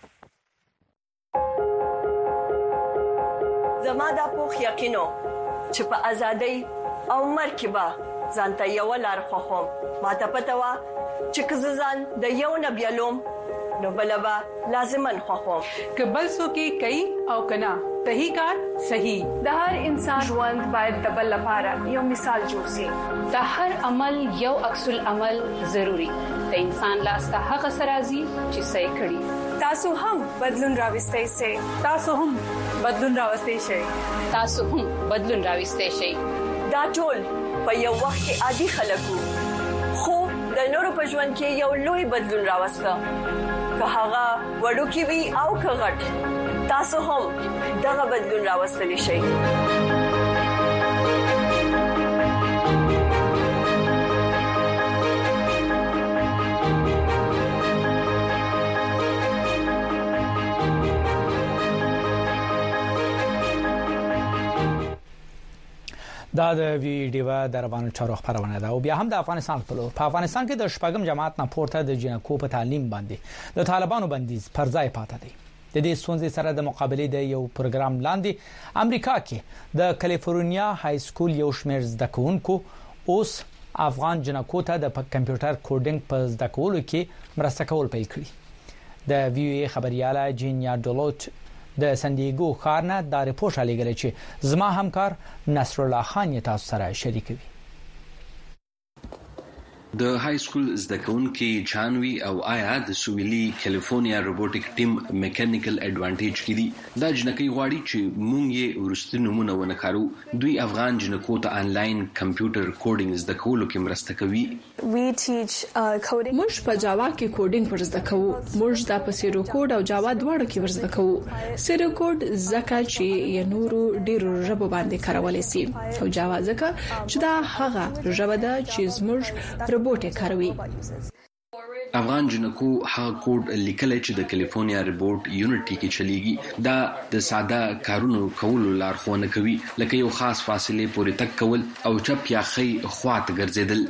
زما د پوخ یقینو چې په ازادۍ او مرکبه ځانته یو لار خوخم ماته پته وا چې کززان د یو نبیلوم نو بلبا لازمن خوخم کبل سو کې کوي او کنا صحیح کار صحیح. د هر انسان ژوند باید د بل لپاره یو مثال جوړ شي. د هر عمل یو عکس العمل ضروری. د انسان لاس ته هغه سرازي چې صحیح کړي. تاسو هم بدلون راوستئ سي. تاسو هم بدلون راوستئ شئ. تاسو هم بدلون راوستئ شئ. دا ټول په یو وخت کې عادي خلکو خو د نورو په ژوند کې یو لوی بدلون راوسته. که هغه وړوکی وي او که غټ تاسو هم دغه بدلون راوستلی شئ. دا د ویډیو د روانو چارو خبرونه ده او بیا هم د افغانستان په لور په افغانستان کې د شپږم جماعت نه پورته د جنکو په تعلیم باندې د طالبانو بندیز پر ځای پاتې دی. د دې ستونزې سره د مقابله د یو پروګرام لاندې امریکا کې د کالیفورنیا های سکول یو شمېر زده کوونکو اوس افغان جنکو ته د کمپیوټر کوډینګ په زده کولو کې مرسته کول پیل کړي. د وی ای خبرياله جینیا ډولوت د سان دیګو ښارنه د ریپورت لګل چې زما همکار نصر الله خان یې تاسو سره شریکوي. د های سکول زده کوونکي چانوي او آیا د سویلي کالیفورنیا روبوټیک ټیم میکانیکل اډوانټیج کې دي. دا جنکی غواړي چې مونږ یې ورستي نمونه ونکارو. دوی افغان جنکو ته انلاین کمپیوټر کوډینګ زده کولو کې مرسته کوي. موږ په جاوا کې کوډینګ ورزده کوو. موږ د پسیرو کوډ او جاوا دواړو کې ورزده کوو. سیرو کوډ زکه چې ی نورو ډیرو ژبو باندې کارولای شي او جاوا زکه چې دا هغه ژبه ده چې زموږ روبوټ کاروي. افغان جنکو هغه کوډ لیکل چې د کالیفورنیا ریبورت یونټي کې چلیږي دا د ساده کارونو کولو لارښوونه کوي لکه یو خاص فاصله پورې تک کول او چپ یا خې خواته ګرځیدل.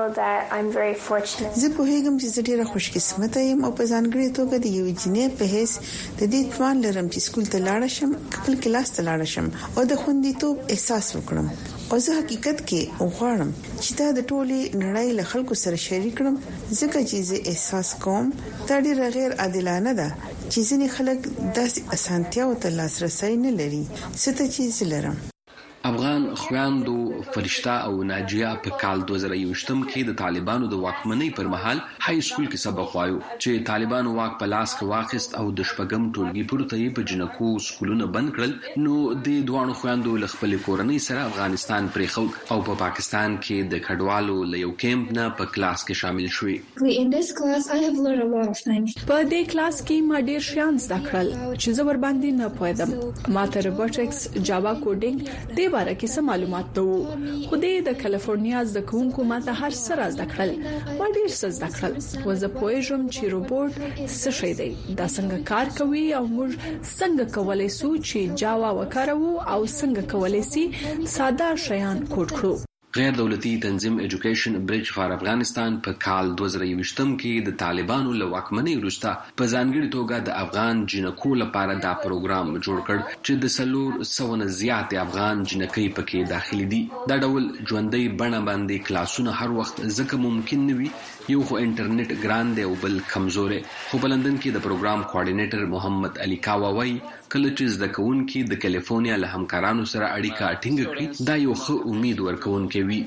زه په هیګم چې ډیره خوش قسمت یم او په ځانګړي توګه د یو انجینر په هیڅ د دې توان لرم چې سکول ته لاړ شم خپل کلاس ته لاړ شم او د خوندیتوب احساس وکړم او زه حقیقت کې غواړم چې دا د ټولي نړۍ له خلکو سره شریک کړم ځکه چې زه احساس کوم دا ډیر غیر عادلانه ده چې ځینې خلک داسې اسانتیاو ته لاسرسي نه لري څه ته چې زه لرم. افغان خويندو فرشته او ناجیه په کال دوه زره یوویشتم کې د طالبانو د واکمنۍ پر مهال های سکول کې سبق وایو چې طالبانو واک په لاس کې واخیست او د شپږم ټولګي پورته په جنکو سکولونه بند کړل نو د دوه خويندو ل خپل کورنۍ سره افغانستان پریخو او په پا پاکستان کې د کډوالو ل یو کیمپ نه په کلاس کې شامل شوې. په دې کلاس کې ما ډیر شیان زده کړل چې زه ور باندې نه پوهیدم. ماته روبوټکس جاوا کوډینګ د باره کې څه معلومات ته خو د کالیفورنیا زده کوونکو ماته هر څه راز دکړل ما ډیر څه زده کړل و زه پوهیږم چې روبوټ څه شي دی دا څنګه کار کوي او موږ څنګه کولای شو چې جاوا وکاروو او څنګه کولای شي ساده شیان کوډ کړو. غیر دولتي تنظیم ایجوکیشن برج فار افغانستان په کال دوه زره یوویشتم کې د طالبانو له واکمنۍ وروسته په ځانګړي توګه د افغان جنکو لپاره دا پروګرام جوړ کړ چې د سلور سوه نه زیات افغان جنکۍ پکې داخلي دي. دا ډول ژوندۍ بڼه باندې کلاسونه هر وخت ځکه ممکن نه وي یو خو انټرنیټ ګران دی او بل کمزوري. خو په لندن کې د پروګرام کوارډینیټر محمد علي کاوا وايي کله چې زده کوونکي د کالیفورنیا له همکارانو سره اړیکه ټینګه کړي دا یو ښه امید ورکوونکی وي.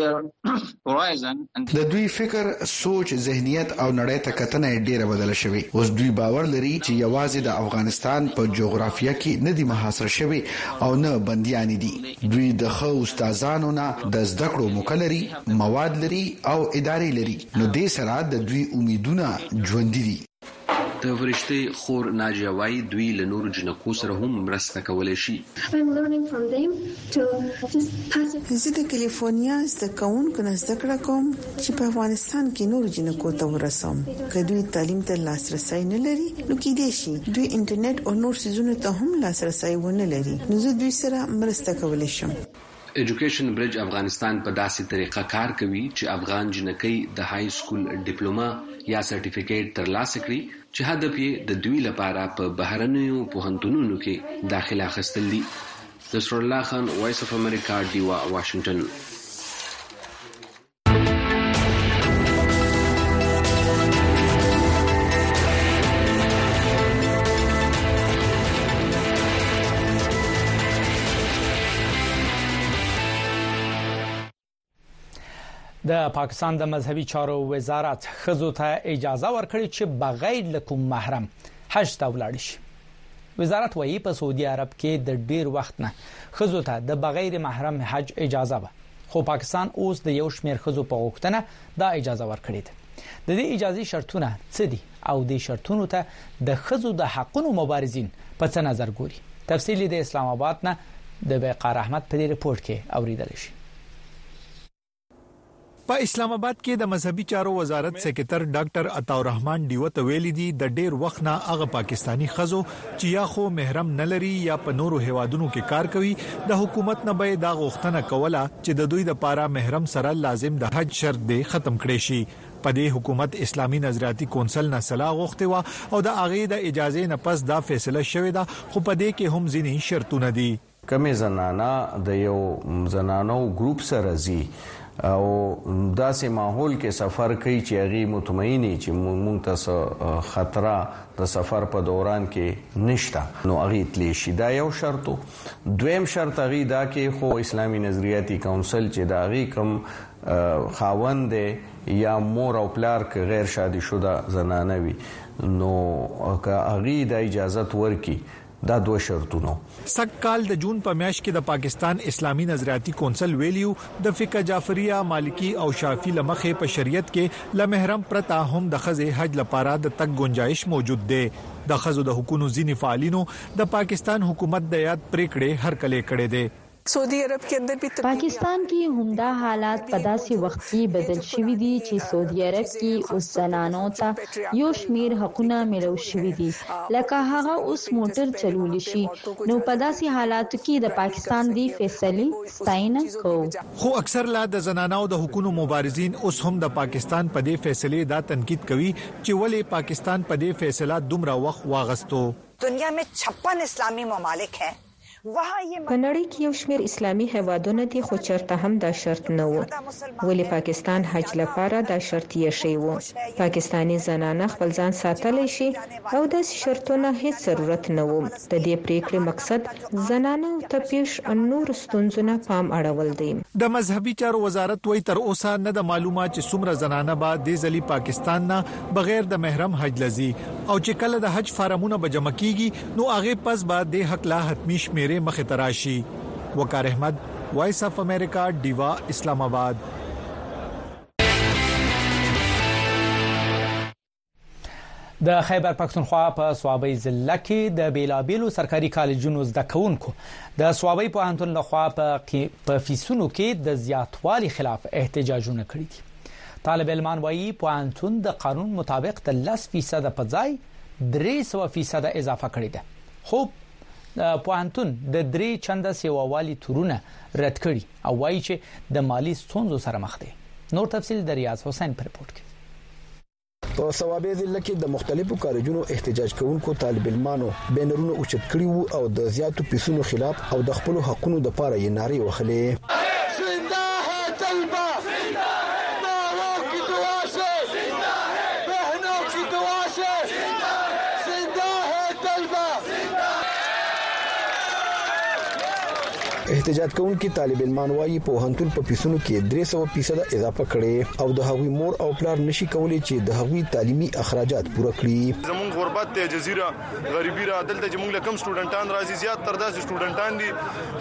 د دوی فکر سوچ ذهنیت او نړۍ ته کتنه ډیره بدله شوې. اوس دوی باور لري چې یوازې د افغانستان په جغرافیه کې نه دي محاصره شوي او نه بنديان دي. دوی د ښه استادانو نه د زده کړو موقع لري مواد لري او ادارې لري نو دې سره د دوی امیدونه ژوند دي. د فرشتي خور ناجیه وايي دوی له نورو جنکو سره هم مرسته کولای شي. زه د کالیفورنیا زده کوونکو نه زده کړه کوم چې په افغانستان کې نورو جنکو ته ورسوم. که دوی تعلیم ته لاسرسي نه لري نو کېدای شي دوی انټرنیټ او نور سيزونه ته هم لاسرسي ونه لري نو زه دوی سره مرسته کولای شم. ایجوکیشن برج افغانستان په داسې طریقه کار کوي چې افغان جنکۍ د های سکول ډیپلوما یا سرټیفیکیټ ترلاسه کړي چې هدف یې د دوی لپاره په بهرنیو پوهنتونونو کې داخله اخیستل دي. نصر الله خان وایس اف امریکا دیوا واشنگټن. د پاکستان د مذهبي چارو وزارت خزو ته اجازه ورکړي چې بغیر له کوم محرم حج ته ولاړ شي. وزارت وايي په سعودي عرب کې د ډیر وخت نه خزو ته د بغیر محرم حج اجازه و خو پاکستان اوس د یو شمېر خزو په غوښتنه دا اجازه ورکړي ده. د دې اجازه شرطونه څه دي او د شرطونو ته د خزو د حقوقو مبارزین په څه نظر ګوري؟ تفصیل د اسلام آباد نه د وقار احمد په دې رپورت کې اوریدل شي. په اسلام آباد کې د مذهبي چارو وزارت سکرټر ډاکټر عطا الرحمن دیوته ویلي دي د ډیر وخت نه هغه پاکستانی خزو چې یا خو محرم نه لري یا په نورو هوادونو کې کار کوي د حکومت نه به دا غوښتنه کوله چې د دوی لپاره محرم سره لازم د حج شرط دی ختم کړي شي. په دې حکومت اسلامي نظریاتي کونسل نه صلاح غوښته و او د اغه د اجازه نه پس دا فیصله شوې ده خو په دې کې هم ځینې شرطونه دي. کمې زنانه د یو زنانو ګروپ سره زی او داسې ماحول کې سفر کوي چې هغه مطمئنی چې مونږ ته خطر د سفر په دوران کې نشته نو هغه تلی شي. دا یو شرطو. دویم شرط هغه دا کې خو اسلامي نظریاتي کونسل چې دا هغه کم خاوند یا مور او پلار کې غیر شادي شوه زنانه وي نو هغه د اجازه ورکي. دا دوه شرطونه. سکهال د جون په میاشت کې د پاکستان اسلامي نظریاتي کونسل ویلیو د فقہ جعفریه مالکی او شافعی لمخه په شریعت کې لمحرم پرتا هم د خزه حج لپاره د تک گنجائش موجود دی. د خزو د حقوقو ځینی فعالینو د پاکستان حکومت د یاد پریکړې هر کله کړې دي. سعودي عرب کې اندر به پاکستان کې همدا حالات په داسې وخت کې بدل شوي دي چې سعودي عرب کې اوس زنانو ته یو شمیر حقونه ملو شوي دي لکه هغه اوس موټر چلول شي نو په داسې حالاتو کې د پاکستان دی فیصله ستاینه کوي خو اکثر لا د زنانو د حقوقو مبارزین اوس هم د پاکستان په دې فیصله دا تنقید کوي چې ولې پاکستان په دې فیصله دومره وخت واغستو دنیا में छप्पन इस्लामी ममालिक हैं په نړۍ کې یو شمېر اسلامي هیوادونه دي خو چرته هم دا شرط نه وو ولې پاکستان حج لپاره دا شرط یې شی وو پاکستانی زنانه خپل ځان ساتلی شي او د شرطونو هیڅ ضرورت نه وو د دې پریکړې مقصد زنانه ته پیش نور ستونزونه پام اړول دي د مذهبي چارو وزارت وایي تر اوسه نه د معلومات چې څومره زنانه به د ځلی پاکستان نه بغیر د محرم حج لزي او چې کله د حج فارمونه به جمع کیږي نو هغه پس به د حق لا حتمی شمیره مخه تراشي وقار احمد وایس اف امریکا دیوا اسلام آباد د خیبر پختونخوا په صوابۍ ضلع کې د بیلابیلو سرکاري کالجونو زده کوونکو د صوابۍ پوهنتون لخوا په فیسونو کې د زیاتوالي خلاف احتجاجونه کړي دي طالب علمان وایي پوهنتون د قانون مطابق د لس فیصد په ځای درې سوه فیصد اضافه کړی ده خو پوهنتون د درې چنده سیواوالي تورونه رد کړي او وایي چې د مالی ستونزو سره مخ دي نور تفصیل د ریاض حسین پر رپورت کې په صوابۍ ضلع کې د مختلفو کالجونو احتجاج کوونکو طالب علمانو بینرونه اوچت کړي وو او د زیاتو پیسونو خلاف او د خپل حقوقو لپاره یې نارې وهلې احتجاج کوونکي طالب علمان وايي په هنتون په پیسونو کې درې سوه فیصد اضافه کړي او د هغوی مور او پلار نشي کولای چې د هغوی تعلیمي اخراجات پوره کړي زمون غربت ته جزیره غریبی را دلته چې موږ لکم سټوډنټان راځي زیات تر داسې سټوډنټان دي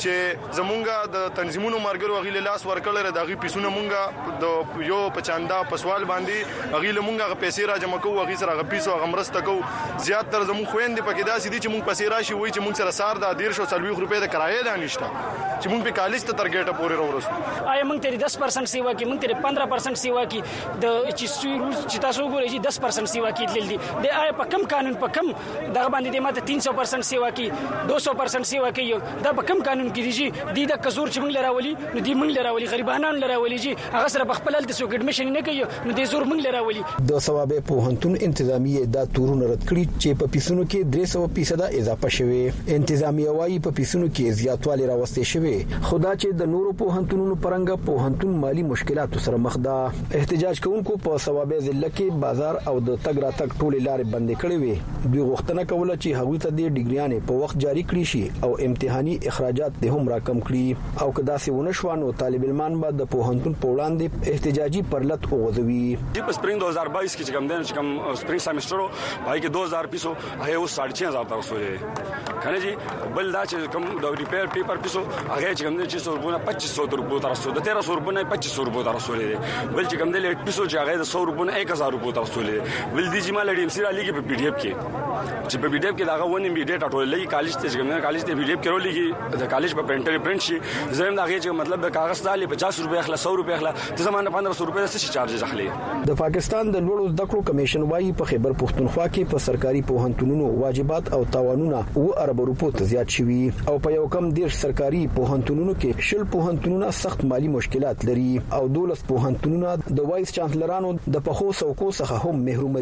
چې زمونږه د تنظیمونو مرګرو غیله لاس ورکړل دغه پیسونه مونږه د یو پچاندا پسوال باندې غیله مونږه پیسې را جمع کوو غي سره غپیسو غمرسته کوو زیات تر زمون خويندې پکې داسې دي چې مونږ پیسې راشي وای چې مونږ سره سار د ډیر شو څلوي روپے د کرایه ده نشته چې موږ په کالج ته ترګټه پورې راورسو آیا موږ ته دس پرسنټ سیوا کې موږ ته پندرہ پرسنټ سیوا کې د چې رولز چې تاسو ګورئ چې دس پرسنټ سیوا کې دل دي د آیا په کم قانون په کم دغه باندې د ماته تین سو پرسنټ سیوا کې دو سو پرسنټ سیوا کې دا په کم قانون کې دي چې د کزور چې موږ لراولي نو دی موږ لراولي غریبانان لراولي چې هغه سره خپل د سو ګډمشن نه کوي نو د زور موږ لراولي د صوابۍ پوهنتون انتظامیه دا تورونه رد کړی چې په پیسونو کې درې سوه فیصد اضافه شوه انتظامیه وايي په پیسونو کې زیاتوالی راوستي شوه خدا چې د نورو پوهنتونونو پرنګ پوهنتون مالی مشکلات سره مخ ده احتجاج کوونکو په صوابۍ ضلع کې بازار او د تګ راتګ ټولې لارې بندې کړې وي دوی غوښتنه کوله چې هغوی ته د ډیګریانې په وخت جاری کړي شي او امتحاني اخراجات د هم راکم کړي او کدا سي ونه شوانو طالب علمان به د پوهنتون په وړاندې احتجاجي پرلط وغوځوي په سپرینګ دو هزار بایس کې چې کوم دین چې کوم سپرینګ سیمستر وای کې دو هزار پیسو هغه اوس ساڑھے چھ ہزار تک وصولې کنه جی بل دا چې کوم د ریپیر پیپر پیسو هغه چې کوم چې سو روپونه پچیس سو روپو تر سو د تیرہ سو روپونه پچیس سو روپو تر وصولې بل چې کوم د لیټ پیسو چې هغه د سو روپونه ایک هزار روپو تر وصولې بل دی چې مال ډی ام سی را لګي په پی ډی اف کې چې په پی ډی اف کې دا غو ون ام بی ډیټا ټول لګي کالج ته کوم کالج ته پی ډی اف کې ورلګي د کالج په پرنټر پرنٹ شي زم دا غي چې مطلب د کاغذ دالي پچاس روپے اخلا سو روپے اخلا د زمانه پندرہ سو روپے د څه چارجز اخلي د پاکستان د لوړو زده کړو کمیشن وايي په خیبر پختونخوا کې په سرکاري پوهنتونونو واجبات او تاوانونه و ارب روپو ته زیات شوي او په یو کم ډیر سرکاري پوهنتونونو کې شل پوهنتونونه سخت مالی مشکلات لري او دولس پوهنتونونه د وایس چانسلرانو د پخو سوکو څخه هم محروم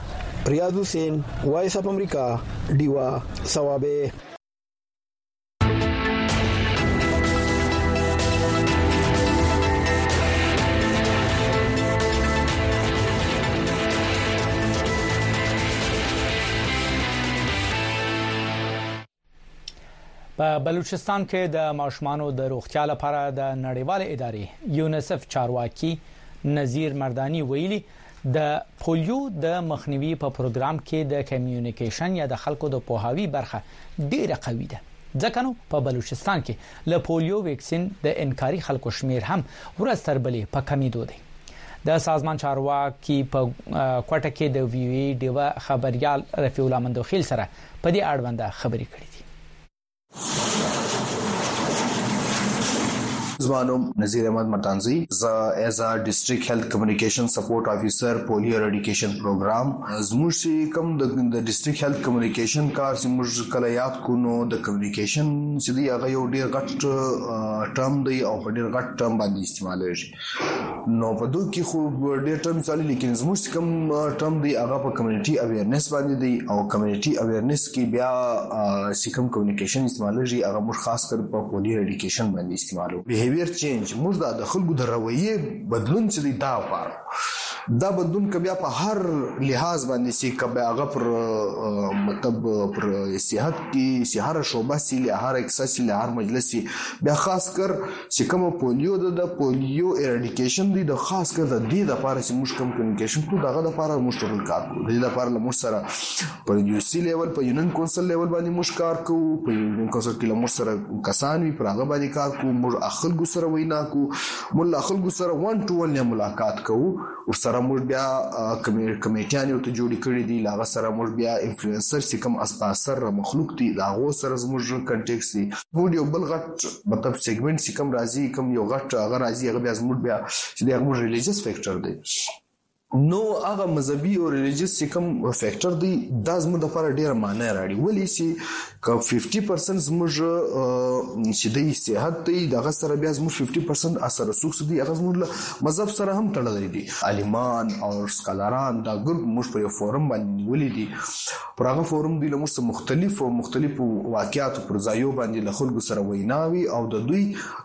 دي ریاض حسین وایس اف امریکا دیوا صوابۍ په بلوچستان کې د ماشومانو د روغتیا لپاره د نړیوال ادارې یونیسف چارواکي نذیر مردانی ویلي د پولیو د مخنیوي په پروګرام کې د کمیونیکیشن یا د خلکو د پوهاوی برخه ډیره قوي ده ځکه نو په بلوچستان کې له پولیو ویکسین د انکاري خلکو شمیر هم ورځ تر بلې په کمیدو دی د سازمان چارواکي په کوټه کې د وی وی ډیوا خبريال رفیع الله مندوخیل سره په دې اړوند خبرې کړې دي زمانم نذیر احمد مټانزی ز ایز ا ډیسټریکټ هیلث کمیونیکیشن سپورټ افیسر پولیو اریډیکیشن پروګرام زموږ کوم د ډیسټریکټ هیلث کمیونیکیشن کار زموږ کله یاد کو نو د کمیونیکیشن چې دی هغه یو ډیر غټ ټرم دی او ډیر غټ ټرم باندې استعمالېږي نو په دوی کې خو ډیر ټرم چالي لیکن زموږ کوم ټرم دی هغه په کمیونټي اویرنس باندې دی او کمیونټي اویرنس کې بیا سیکم کمیونیکیشن استعمالېږي هغه موږ خاص کر په پولیو اریډیکیشن باندې استعمالو بیهیویر چینج موږ د خلکو د رویې بدلون چې دی دا واره دا بدلون کبیا په هر لحاظ باندې سي کبیا هغه پر مطلب پر صحت کې سهار شوبه سي له هر اکسس له هر مجلس بیا خاص کر چې کوم پولیو د پولیو اریډیکیشن دی د خاص کر د دې د لپاره چې موږ کوم کمیونیکیشن کو دغه د لپاره موږ ټول کار کوو د دې لپاره موږ سره په یو سی لیول په یونین کونسل لیول باندې موږ کار کوو په یونین کونسل کې موږ سره کسان وی پر هغه باندې کار کوو موږ خلکو سره وینا کوو موږ خلکو سره وان ټو ون ملاقات کوو او سره موږ بیا کمیټیان یو ته جوړی کړی دی لاغه سره موږ بیا انفلوئنسر چې کوم اسپانسر مخلوق دی لاغه سره موږ کنټیکټ دی موږ یو بل غټ مطلب سیګمنټ چې کوم راځي کوم یو غټ هغه راځي هغه بیا موږ بیا چې دا موږ ریلیجیس فیکٹر دی نو هغه مذهبي او ریلیجیس چې کوم فیکٹر دی دا زموږ لپاره ډیر معنی راړي ولی چې که پنځه پرسنټ زموږ چې د صحت دی دغه سره بیا زموږ پنځه پرسنټ اثر رسوخ دی هغه زموږ مذهب سره هم تړلې دي عالمان او سکالران دا ګروپ موږ په یو فورم باندې ولې دي پر هغه فورم دی له موږ مختلف او مختلف واقعیات پر ځایو باندې له خلکو سره ویناوي او د دوی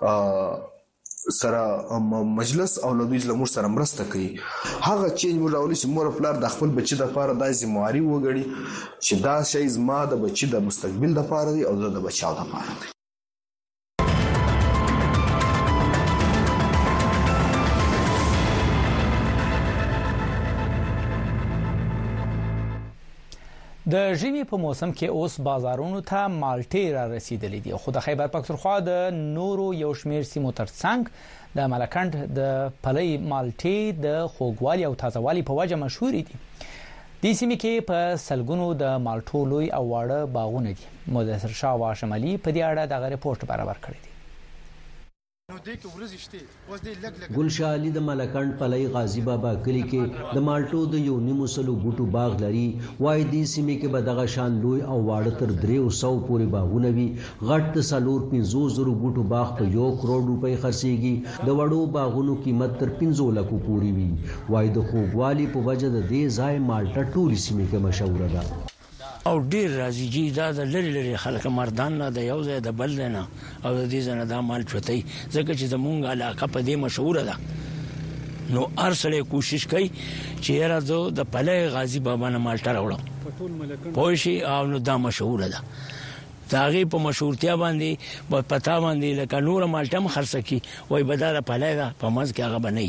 سره مجلس او لویز لمر سره مرسته کوي هغه چینج موږ راولي چې مور خپل د خپل بچی د لپاره د ذمہواری وګړي چې دا شی زما د بچی د مستقبل د لپاره دی او د بچاو د لپاره دی د ژمي په موسم کې اوس بازارونو ته مالټې را رسیدلې دي خو د خیبر پختونخوا د نورو یو شمېر سیمو ترڅنګ د ملکند د پلي مالټې د خوږوالي او تازهوالي په وجه مشهور دي د سیمې کې په سلګونو د مالټو لوی او واړه باغونه دي مدثر شاه واشمالي په دې اړه د ریپورت برابر کړی دی ګلشاه علي د ملکند پلي غازی بابا کلی کې د مالټو د یو نیمو سلو بوټو باغ لري وای دي سیمې کې به دغه شان لوی او واړه تر درې سو پورې باغونه وي غټ سالور پنځو زرو بوټو باغ په یو کروڑ روپۍ خرڅيږي د وړو باغونو قیمت تر پنځو لکو پورې وي وای د خوږوالي په وجه د دې ځای مالټه ټول سیمې کې مشهور ده او ډیر راځي چې دا د لری لری خلک مردان نه د یو ځای د بل نه او د دې ځنه دا مال چوتای ځکه چې زمونږ علاقه په دې مشهور ده نو ارسله کوشش کوي چې راځو د پلي غازی بابا نه مالټه راوړم پوښي او نو دا مشهور ده داغي په مشهورتیا باندې په پتا باندې لکه نور مالټه مخرڅ کی وای بداله پلي دا په مز کې هغه بنئ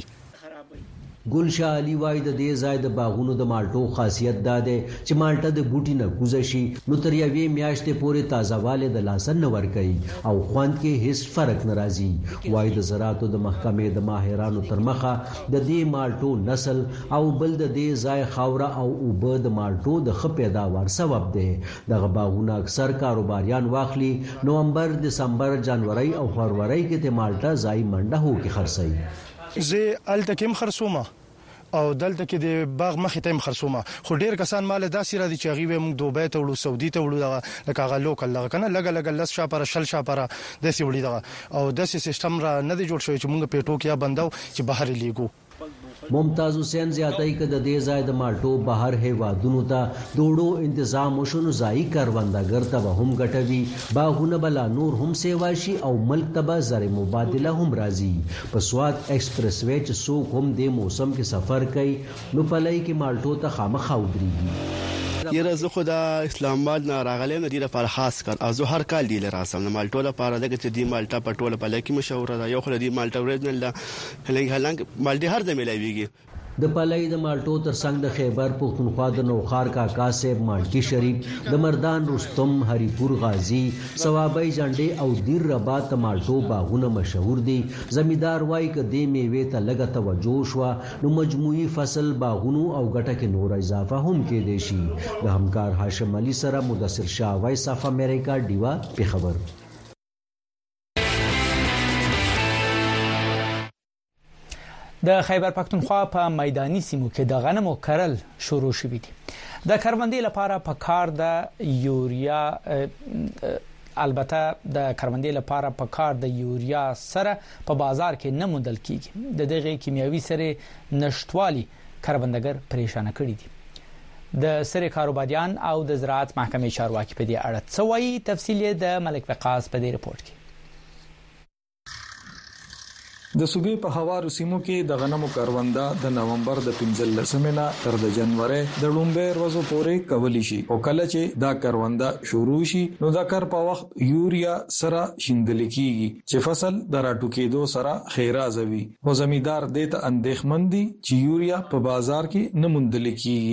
ګلشاه علي وای د دې ځای د باغونو د مالټو خاصیت دا ده چې مالټه د بوټي نه گذشي نو تر یوې میاشتې پورې تازهواله د لاسن نه ور کوي او خوند کې هیڅ فرق ناراضي وای د زراعتو د محکمې د ماهرانو تر مخه د دې مالټو نسل او بل د دې ځای خاوره او اوبه د مالټو د خ پیداوار سبب ده دغه باغونه اکثر کاروباریان واخلي نومبر دسمبر جنوري او فروری کې ته مالټه ځای منډه هو کې خرڅي زه التکم خرصومه او دلته کې د باغ مخې ته خرصومه خو ډیر کسان مال داسې را دي چې غوي موږ دوبه ته وړو سعودي ته وړو لکه هغه لوکل لغه کنه لګ لګ لس شاپره شل شاپره داسې وړي دغه او داسې سیستم را نه دی جوړ شوی چې موږ پیټو کې بندو چې بهر لیګو ممتاز حسین زیاتای ک د دې ځای د مالټو بهر هیوادونو ته دوړو تنظیم وشونو ځای کاروندګر ته هم ګټوي باغونه بلا نور هم سیواشي او ملک تبا زر مبادله هم راځي په سواد ایکسپریس وے چې سو کوم د موسم کې سفر کوي نو پلای کې مالټو ته خامخا ودرېږي یره زه خو د اسلام آباد نه راغلم نه دی لپاره خاص کار او زه هر کال دی لراسم نه مالټو لپاره دغه چې دی مالټا په ټوله په لکه مشهور ده یو خل دی مالټا اوریجنل ده هلنګ هلنګ مالټي هر ځای ملایويږي د پلای د مالټو ترڅنګ د خیبر پختونخوا د نوخار کاکا صاحب مالټي شریف د مردان رستم هریپور غازی ثوابای جنډي او دیر رباط د مالټو باغونه مشهور دي زمیدار وای ک د میوه ته لګه توجه شو نو مجموعي فصل باغونو او ګټه کې نور اضافه هم کې دي شي د همکار هاشم علي سره مدثر شاه وایس اف امریکا دیوا په خبر د خیبر پختونخوا په میداني سیمو کې د غنمو کرل شروع شوې دي. د کروندې لپاره په کار د یوریا البته د کروندې لپاره په کار د یوریا سره په بازار کې نه موندل کیږي. د دغه کیمیاوي سره نشټوالي کروندګر پریشان کړي دي. د سره کاروباریان او د زراعت محکمې چارواکي په دې اړه څه وایي، تفصیل د ملک وقاص په دې رپورت کې. د صوبې په هوارو سیمو کې د غنمو کارونده د نومبر د پنځلسمې نه تر د جنوري د لومبې ورځو پورې کولی شي او کله چې دا کارونده شروع شي نو د کار په وخت یوریا سره شیندل کیږي چې فصل د راټو کېدو سره خیرازوي او زمیدار د ته اندېښمن دي چې یوریا په بازار کې نه موندل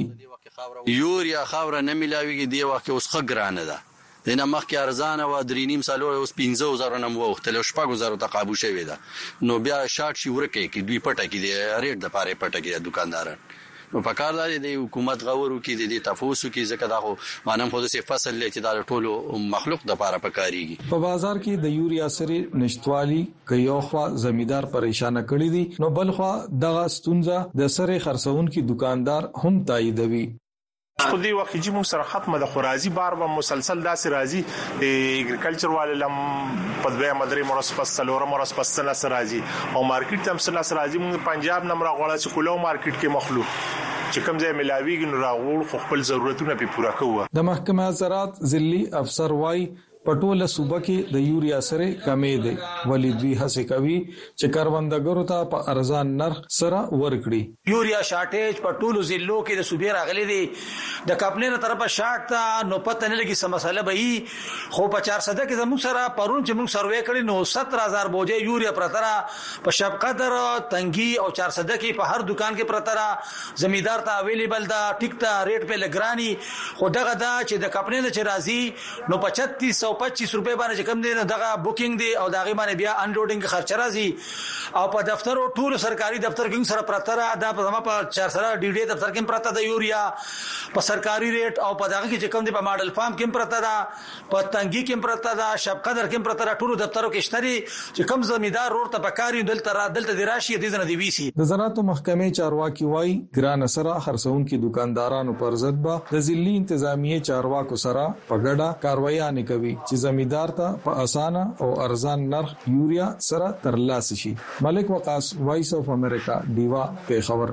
کیږي. یوریا خاور نه ملاويږي دی وخت اوس خګرانه ده دنه مخکې ارزانه و درینیم سالو اوس پنځه زره نم وختل شپږ زره تقابو شوی ده نو بیا شارټ شي ورکه کې دوی پټه کې دی ریټ د پاره پټه کې دکانداران نو په کار لري د حکومت غوړو کې د تفوسو کې ځکه دا خو مانم خو د فصل لته د ټولو مخلوق د پاره پکاريږي. په بازار کې د یوریا سره نشټوالي کيو خوا زمیدار پریشان کړي دي نو بل خوا دغه ستونزه د سره خرڅون کې دکاندار هم تاییدوي. په دې وخت چې موږ سره ختمه د خورازي بار به مسلسل داسې راځي د اګریکلچر والے لم په دغه مدري مرسپس سلوره مرسپس سره راځي او مارکیټ هم سره راځي موږ پنجاب نمبر غواړو چې کولو مارکیټ کې مخلوق چې کوم ځای ملاویږي نو راغول خپل ضرورتونه په پوره کوو. د محکمه زراعت ضلعي افسر وای پټوله صوبه کې د یوریا سره کمې ده ولی دوی هڅه کوي چې کاروندګرو ته په ارزان نرخ سره ورکړي. یوریا شارټیج په ټولو ضلعو کې د صوبې راغلي دي د کمپنۍ طرفه شارټ ته نو پته نه لګي سم مسله به وي خو په چار سده کې زموږ سره پرون چې موږ سروې کړی نو ستر هزار بوجه یوریا پرتره په شب قدر تنګي او چار سده کې په هر دکان کې پرتره زمیدار ته اویلیبل دا ټیک ته ریټ په لګرانی خو دغه دا چې د کمپنۍ چې راځي نو پچهتر سو پچیس روپے باندې کم دي دغه بوکینګ دی او دغه باندې بیا انلوډینګ خرچ راځي او په دفتر او ټول سرکاري دفتر کې سره پرتره دا په چار سره ډي ډي دفتر کې پرته د یوریا په سرکاري ریټ او په دغه کې کم دي په ماډل فارم کې پرته دا په تنګي کې پرته دا شب قدر کې پرته ټول دفترو کې شتري چې کم زمیدار ورته پکاري دلته دلته دی راشي د زنه دی ویسي. د زراعت محکمې چارواکي وای ګران سره خرڅون کې دکاندارانو پر ضد به د ضلعي انتظامیه چارواکو سره په ګډه کاروایی نه کوي چې زمیدار ته په اسانه او ارزان نرخ یوریا سره ترلاسه شي. ملک وقاص، وایس اف امریکا، دیوا پیښور.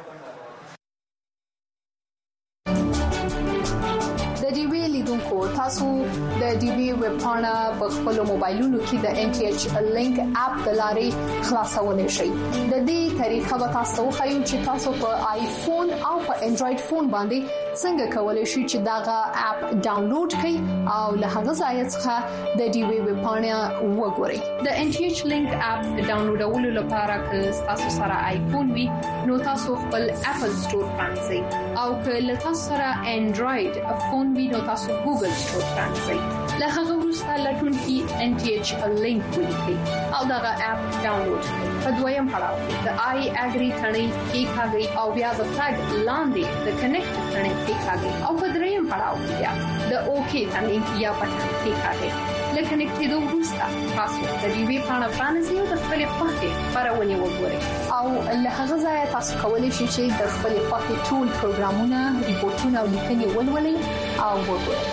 د ډي وی لیدونکو تاسو د ډي وی ویب پاڼه په خپل موبایلونو کې د ان ټي ایچ لینک اپ د لارې خلاصولای شئ. د دې طریقه به تاسو خو چې تاسو په آیفون او په انډراید فون باندې څنګه کولای شئ چې داغه اپ ډاونلوډ کړئ او له هغه ځای څخه د ډي وی ویب پاڼه وګورئ. د ان ټي ایچ لینک اپ ډاونلوډولو لپاره که تاسو سره آیفون وي نو تاسو خپل اپل سٹور پرانځئ او که تاسو سره انډراید فون وي نو تاسو ګوګل سٹور پرانځئ. له هغه وروسته لټون کې ان ټي ایچ لینک ولیکئ او داغه اپ ډاونلوډ کړئ. په دویم پړاو د آی اګری ثنې کې ښاغلي او بیا د فلګ لاندې د کنیکټ ثنې کې ښاغلي او په دریم پړاو کې د اوکی ثنې یا پټن کې ښاغلي. لکه نکټېدو وروسته تاسو د ډي وی پاڼه پرانیزئ او د خپل خوښې خبرونه وګورئ او له هغه ځای تاسو کولی شئ چې د خپل خوښې ټول پروګرامونه، ریپورتونه او لیکنې ولولئ او وګورئ.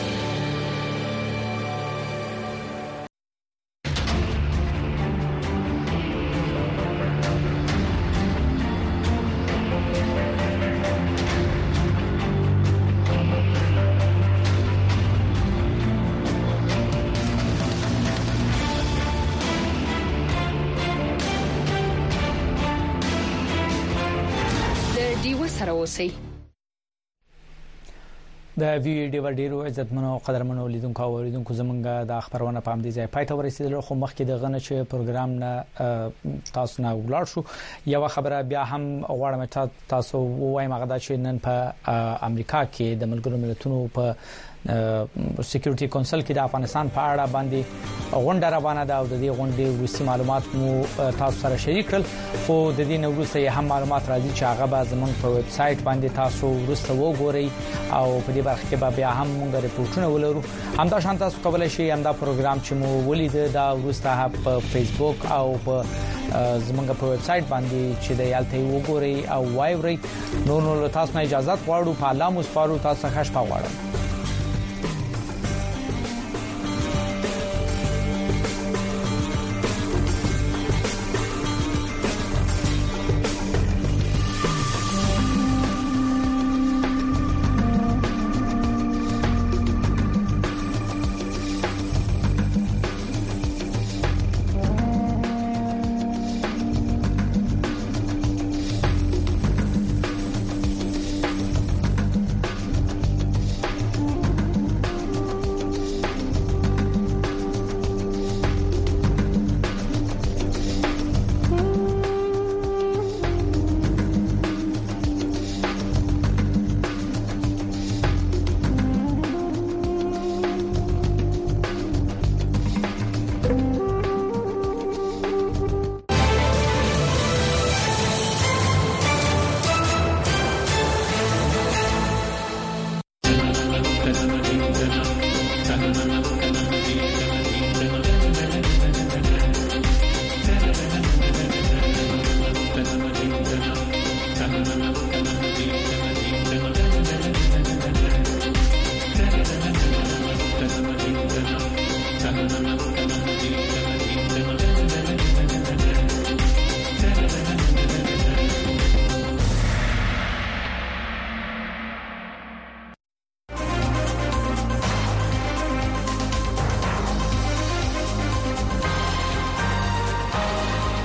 د وی ډیو ډیرو عزتمنو قدرمنو لیدونکو او اوریدونکو زمونږ د خبرونه په امدې ځای پای ته ورسېدل خو مخکې د غنه چې پروګرام نه تاسو نه ولاړ شو یو خبره بیا هم غواړم تاسو وایم هغه چې نن په امریکا کې د ملګرو ملتونو په سکیورټي کونسل کې د افغانستان په اړه باندې غونډه روانه ده او د دې غونډې وروستي معلومات مو تاسو سره شریک کړل خو د دې نو وروسته هم معلومات راځي چې هغه به زموږ په ویب سټ باندې تاسو وروسته وګورئ او په دې برخه کې به بیا هم موږ ریپورتونه ولرو. همدا شان تاسو کولای شئ همدا پروګرام چې مو ولید دا وروسته په فیسبوک او په زمونږ په ویب سټ باندې چې د یالته وګورئ او وایوري نو نو تاسو نه اجازه غواړو په لامو سپارو تاسو ښه شپه غواړم